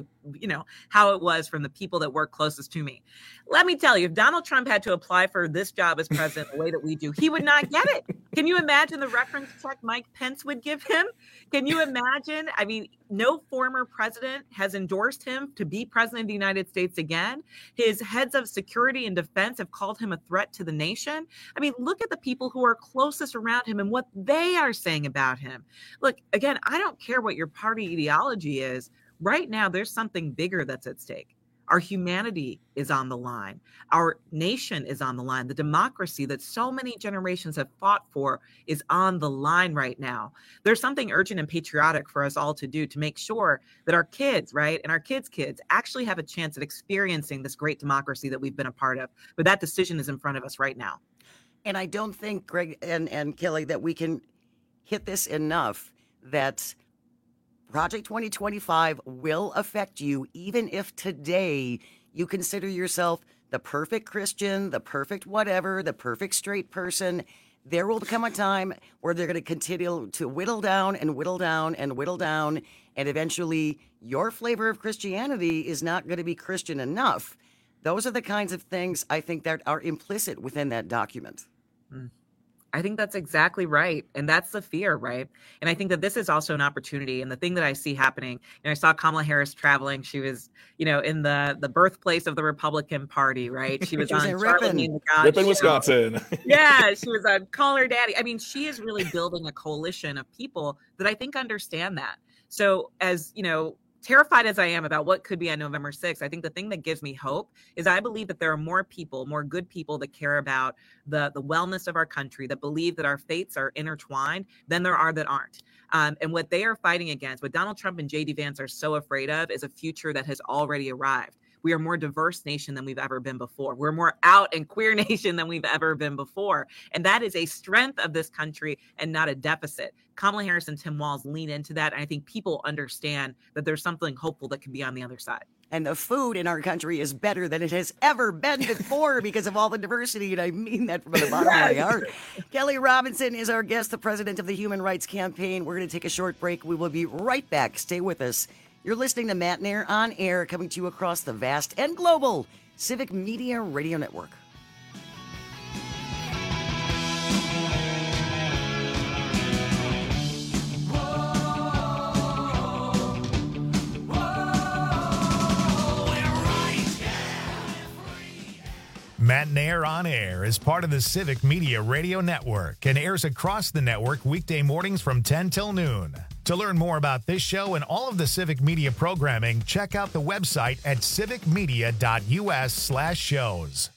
how it was from the people that work closest to me. Let me tell you, if Donald Trump had to apply for this job as president the way that we do, he would not get it. Can you imagine the reference check Mike Pence would give him? Can you imagine? I mean, no former president has endorsed him to be president of the United States again. His heads of security and defense have called him a threat to the nation. I mean, look at the people who are closest around him and what they are saying about him. Look, again, I don't care what your party ideology is. Right now, there's something bigger that's at stake. Our humanity is on the line. Our nation is on the line. The democracy that so many generations have fought for is on the line right now. There's something urgent and patriotic for us all to do to make sure that our kids, right, and our kids' kids actually have a chance at experiencing this great democracy that we've been a part of. But that decision is in front of us right now. And I don't think, Greg and Kelly, that we can hit this enough that Project 2025 will affect you, even if today you consider yourself the perfect Christian, the perfect whatever, the perfect straight person. There will come a time where they're going to continue to whittle down and whittle down and whittle down, and eventually your flavor of Christianity is not going to be Christian enough. Those are the kinds of things I think that are implicit within that document. I think that's exactly right. And that's the fear, right? And I think that this is also an opportunity. And the thing that I see happening, I saw Kamala Harris traveling. She was, in the birthplace of the Republican Party, right? She was on Ripon, Wisconsin. Yeah, she was on Call Her Daddy. I mean, she is really building a coalition of people that I think understand that. So as, terrified as I am about what could be on November 6th, I think the thing that gives me hope is I believe that there are more people, more good people that care about the wellness of our country, that believe that our fates are intertwined than there are that aren't. And what they are fighting against, what Donald Trump and J.D. Vance are so afraid of, is a future that has already arrived. We are a more diverse nation than we've ever been before. We're a more out and queer nation than we've ever been before. And that is a strength of this country and not a deficit. Kamala Harris and Tim Walz lean into that. And I think people understand that there's something hopeful that can be on the other side. And the food in our country is better than it has ever been before because of all the diversity. And I mean that from the bottom of my heart. Kelly Robinson is our guest, the president of the Human Rights Campaign. We're going to take a short break. We will be right back. Stay with us. You're listening to Matt Nair on Air, coming to you across the vast and global Civic Media Radio Network. Matinaire on Air is part of the Civic Media Radio Network and airs across the network weekday mornings from 10 till noon. To learn more about this show and all of the Civic Media programming, check out the website at civicmedia.us/shows.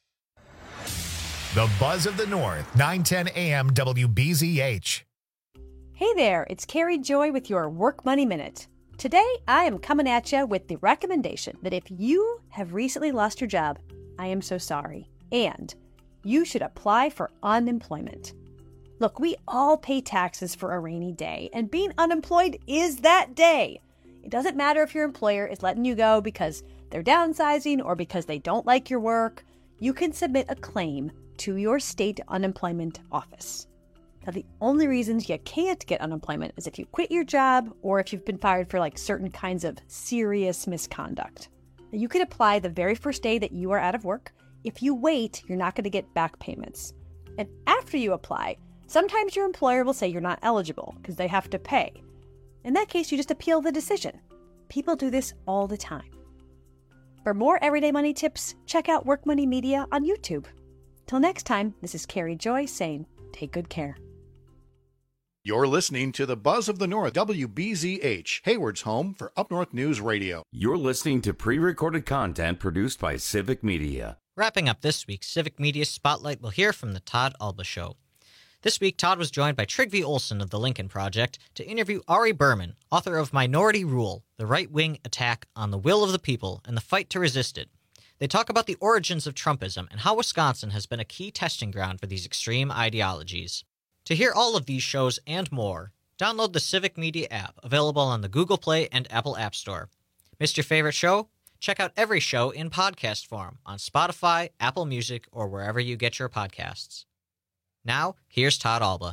The Buzz of the North, 910 AM WBZH. Hey there, it's Carrie Joy with your Work Money Minute. Today, I am coming at you with the recommendation that if you have recently lost your job, I am so sorry, and you should apply for unemployment. Look, we all pay taxes for a rainy day, and being unemployed is that day. It doesn't matter if your employer is letting you go because they're downsizing or because they don't like your work. You can submit a claim to your state unemployment office. Now, the only reasons you can't get unemployment is if you quit your job or if you've been fired for certain kinds of serious misconduct. Now, you could apply the very first day that you are out of work. If you wait, you're not going to get back payments. And after you apply, sometimes your employer will say you're not eligible because they have to pay. In that case, you just appeal the decision. People do this all the time. For more everyday money tips, check out Work Money Media on YouTube. Till next time, this is Carrie Joy saying, take good care. You're listening to the Buzz of the North, WBZH, Hayward's home for Up North News Radio. You're listening to pre-recorded content produced by Civic Media. Wrapping up this week's Civic Media Spotlight, we'll hear from the Todd Alba Show. This week, Todd was joined by Trygve Olsen of the Lincoln Project to interview Ari Berman, author of Minority Rule, the right-wing attack on the will of the people and the fight to resist it. They talk about the origins of Trumpism and how Wisconsin has been a key testing ground for these extreme ideologies. To hear all of these shows and more, download the Civic Media app, available on the Google Play and Apple App Store. Missed your favorite show? Check out every show in podcast form on Spotify, Apple Music, or wherever you get your podcasts. Now, here's Todd Alba.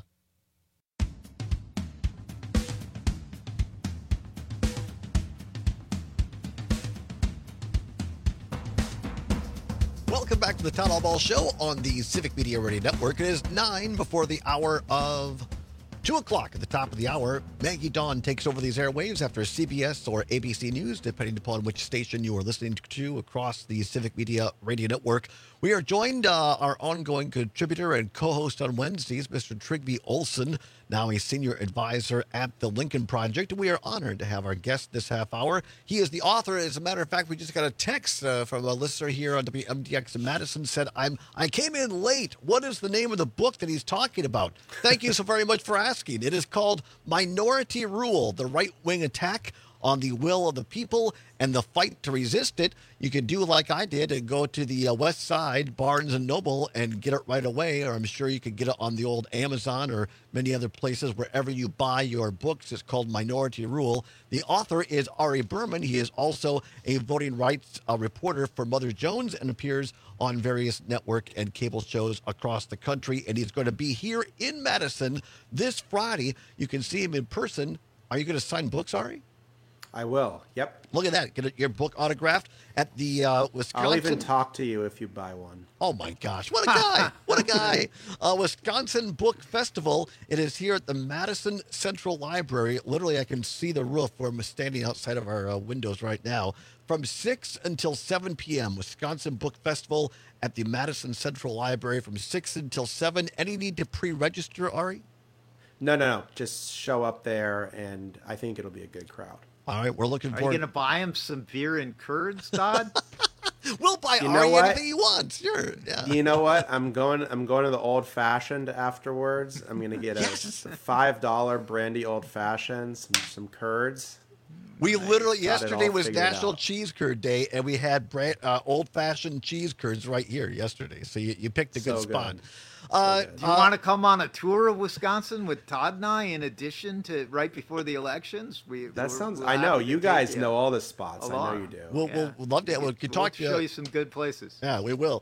Welcome back to the Todd Alba Show on the Civic Media Radio Network. It is 9 before the hour of 2 o'clock. At the top of the hour, Maggie Dawn takes over these airwaves after CBS or ABC News, depending upon which station you are listening to across the Civic Media Radio Network. We are joined, our ongoing contributor and co-host on Wednesdays, Mr. Trygve Olsen, now a senior advisor at the Lincoln Project. We are honored to have our guest this half hour. He is the author. As a matter of fact, we just got a text from a listener here on WMDX in Madison, said, I came in late. What is the name of the book that he's talking about? Thank you so very much for asking. It is called Minority Rule, the right-wing attack on the will of the people and the fight to resist it. You can do like I did and go to the West Side, Barnes & Noble, and get it right away, or I'm sure you could get it on the old Amazon or many other places wherever you buy your books. It's called Minority Rule. The author is Ari Berman. He is also a voting rights reporter for Mother Jones and appears on various network and cable shows across the country, and he's going to be here in Madison this Friday. You can see him in person. Are you going to sign books, Ari? I will. Yep. Look at that. Get your book autographed at the Wisconsin. I'll even talk to you if you buy one. Oh, my gosh. What a guy. What a guy. Wisconsin Book Festival. It is here at the Madison Central Library. Literally, I can see the roof where I'm standing outside of our windows right now. From 6 until 7 p.m., Wisconsin Book Festival at the Madison Central Library from 6 until 7. Any need to pre-register, Ari? No. Just show up there, and I think it'll be a good crowd. All right, we're looking Are forward. you going to buy him some beer and curds, Todd? We'll buy Ari anything he wants. Sure. Yeah. You know what? I'm going to the Old Fashioned afterwards. I'm going to get a $5 brandy Old Fashioned, some curds. We literally, yesterday was National Cheese Curd Day, and we had old-fashioned cheese curds right here yesterday. So you picked a good spot. Do you want to come on a tour of Wisconsin with Todd and I in addition to right before the elections? I know. You guys know all the spots. I know you do. We'll love to. We can talk to you. Show you some good places. Yeah, we will.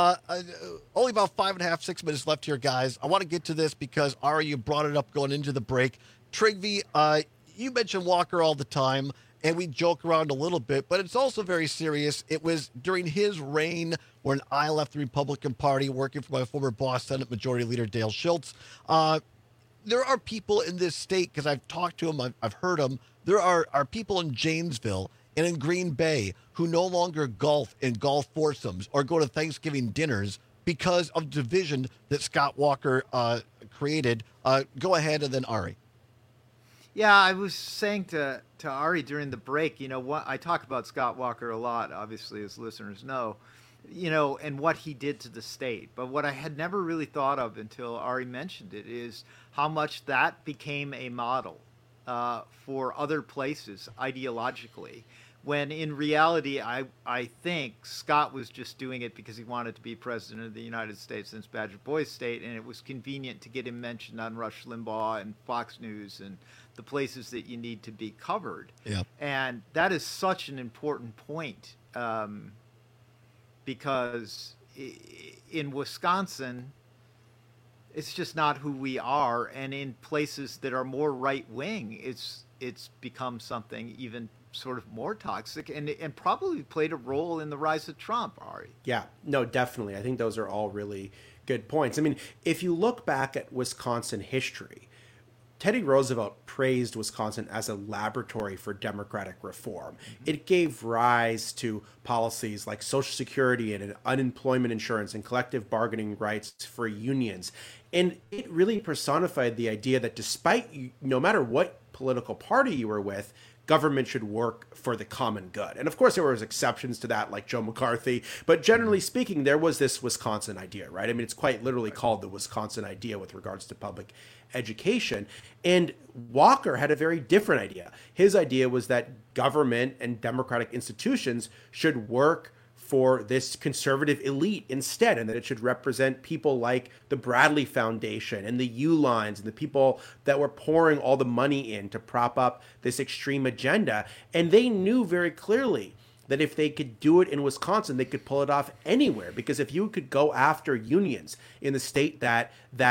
Only about 5.5, 6 minutes left here, guys. I want to get to this because, Ari, you brought it up going into the break. Trygve, you mention Walker all the time, and we joke around a little bit, but it's also very serious. It was during his reign when I left the Republican Party working for my former boss, Senate Majority Leader Dale Schultz. There are people in this state, because I've talked to them, I've heard them, there are people in Janesville, and in Green Bay who no longer golf in golf foursomes or go to Thanksgiving dinners because of division that Scott Walker created. Go ahead, and then Ari. Yeah, I was saying to Ari during the break, what I talk about Scott Walker a lot, obviously, as listeners know, and what he did to the state. But what I had never really thought of until Ari mentioned it is how much that became a model for other places ideologically, when in reality, I think Scott was just doing it because he wanted to be president of the United States since Badger Boy State, and it was convenient to get him mentioned on Rush Limbaugh and Fox News and the places that you need to be covered. Yeah. And that is such an important point, because in Wisconsin, it's just not who we are, and in places that are more right-wing, it's become something even sort of more toxic, and probably played a role in the rise of Trump, Ari. Yeah, no, definitely. I think those are all really good points. I mean, if you look back at Wisconsin history, Teddy Roosevelt praised Wisconsin as a laboratory for democratic reform. It gave rise to policies like Social Security and unemployment insurance and collective bargaining rights for unions. And it really personified the idea that despite, no matter what political party you were with, government should work for the common good. And of course, there was exceptions to that, like Joe McCarthy. But generally speaking, there was this Wisconsin idea, right? I mean, it's quite literally called the Wisconsin idea with regards to public education. And Walker had a very different idea. His idea was that government and democratic institutions should work for this conservative elite instead, and that it should represent people like the Bradley Foundation and the U'Lines and the people that were pouring all the money in to prop up this extreme agenda. And they knew very clearly that if they could do it in Wisconsin, they could pull it off anywhere. Because if you could go after unions in the state that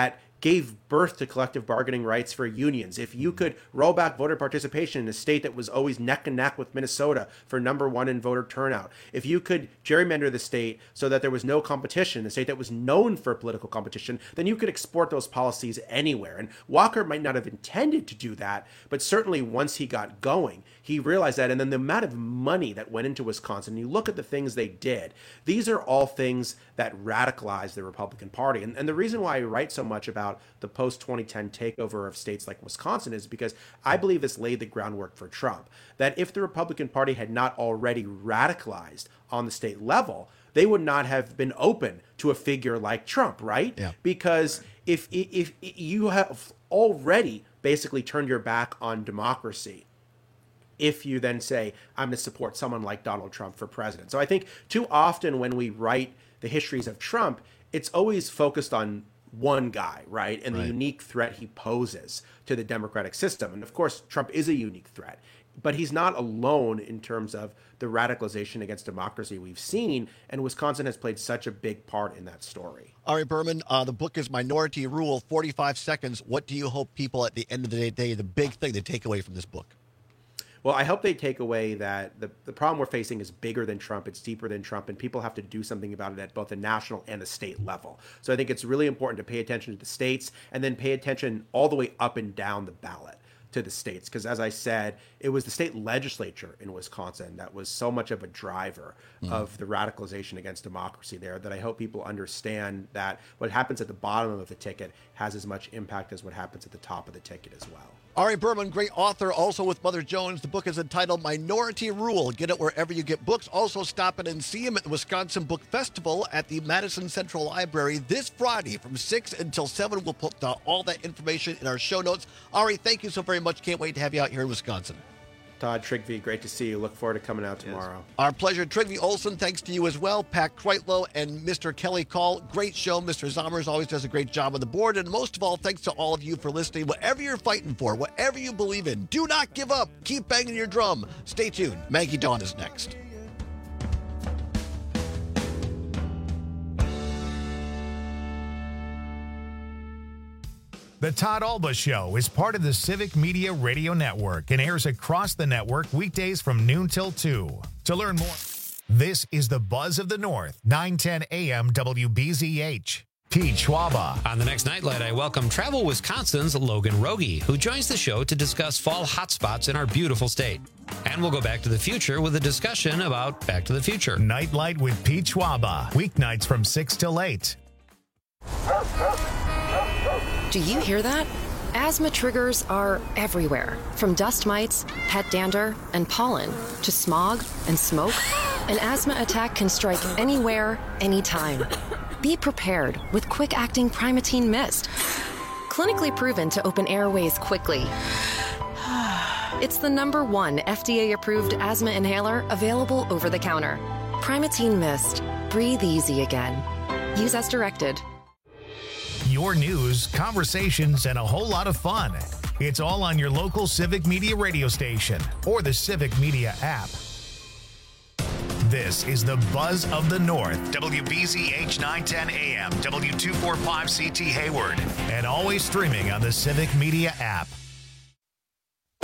gave birth to collective bargaining rights for unions, if you could roll back voter participation in a state that was always neck and neck with Minnesota for #1 in voter turnout, if you could gerrymander the state so that there was no competition, a state that was known for political competition, then you could export those policies anywhere. And Walker might not have intended to do that, but certainly once he got going, he realized that. And then the amount of money that went into Wisconsin, you look at the things they did, these are all things that radicalized the Republican Party. And the reason why I write so much about the post-2010 takeover of states like Wisconsin is because I believe this laid the groundwork for Trump. That if the Republican Party had not already radicalized on the state level, they would not have been open to a figure like Trump, right? Yeah. Because if you have already basically turned your back on democracy, if you then say, I'm going to support someone like Donald Trump for president. So I think too often when we write the histories of Trump, it's always focused on one guy, right? And the unique threat he poses to the democratic system. And of course, Trump is a unique threat, but he's not alone in terms of the radicalization against democracy we've seen. And Wisconsin has played such a big part in that story. Ari Berman, the book is Minority Rule, 45 seconds. What do you hope people at the end of the day, the big thing they take away from this book? Well, I hope they take away that the problem we're facing is bigger than Trump. It's deeper than Trump, and people have to do something about it at both the national and the state level. So I think it's really important to pay attention to the states and then pay attention all the way up and down the ballot to the states. Because as I said, it was the state legislature in Wisconsin that was so much of a driver of the radicalization against democracy there, that I hope people understand that what happens at the bottom of the ticket has as much impact as what happens at the top of the ticket as well. Ari Berman, great author, also with Mother Jones. The book is entitled Minority Rule. Get it wherever you get books. Also stop in and see him at the Wisconsin Book Festival at the Madison Central Library this Friday from 6 until 7. We'll put all that information in our show notes. Ari, thank you so very much. Can't wait to have you out here in Wisconsin. Todd Trigby, great to see you. Look forward to coming out tomorrow. Yes. Our pleasure. Trigby Olson, thanks to you as well. Pat Kreitlow and Mr. Kelly Call. Great show. Mr. Zommers always does a great job on the board. And most of all, thanks to all of you for listening. Whatever you're fighting for, whatever you believe in, do not give up. Keep banging your drum. Stay tuned. Maggie Dawn is next. The Todd Alba Show is part of the Civic Media Radio Network and airs across the network weekdays from noon till 2. To learn more, this is the Buzz of the North, 910 AM WBZH. Pete Schwaba. On the next Nightlight, I welcome Travel Wisconsin's Logan Rogie, who joins the show to discuss fall hotspots in our beautiful state. And we'll go back to the future with a discussion about Back to the Future. Nightlight with Pete Schwaba. Weeknights from 6 till 8. Do you hear that? Asthma triggers are everywhere, from dust mites, pet dander, and pollen, to smog and smoke. An asthma attack can strike anywhere, anytime. Be prepared with quick-acting Primatene Mist. Clinically proven to open airways quickly. It's the #1 FDA-approved asthma inhaler available over the counter. Primatene Mist. Breathe easy again. Use as directed. Your news, conversations, and a whole lot of fun. It's all on your local Civic Media radio station or the Civic Media app. This is the Buzz of the North, WBZH 910 AM, W245CT Hayward, and always streaming on the Civic Media app.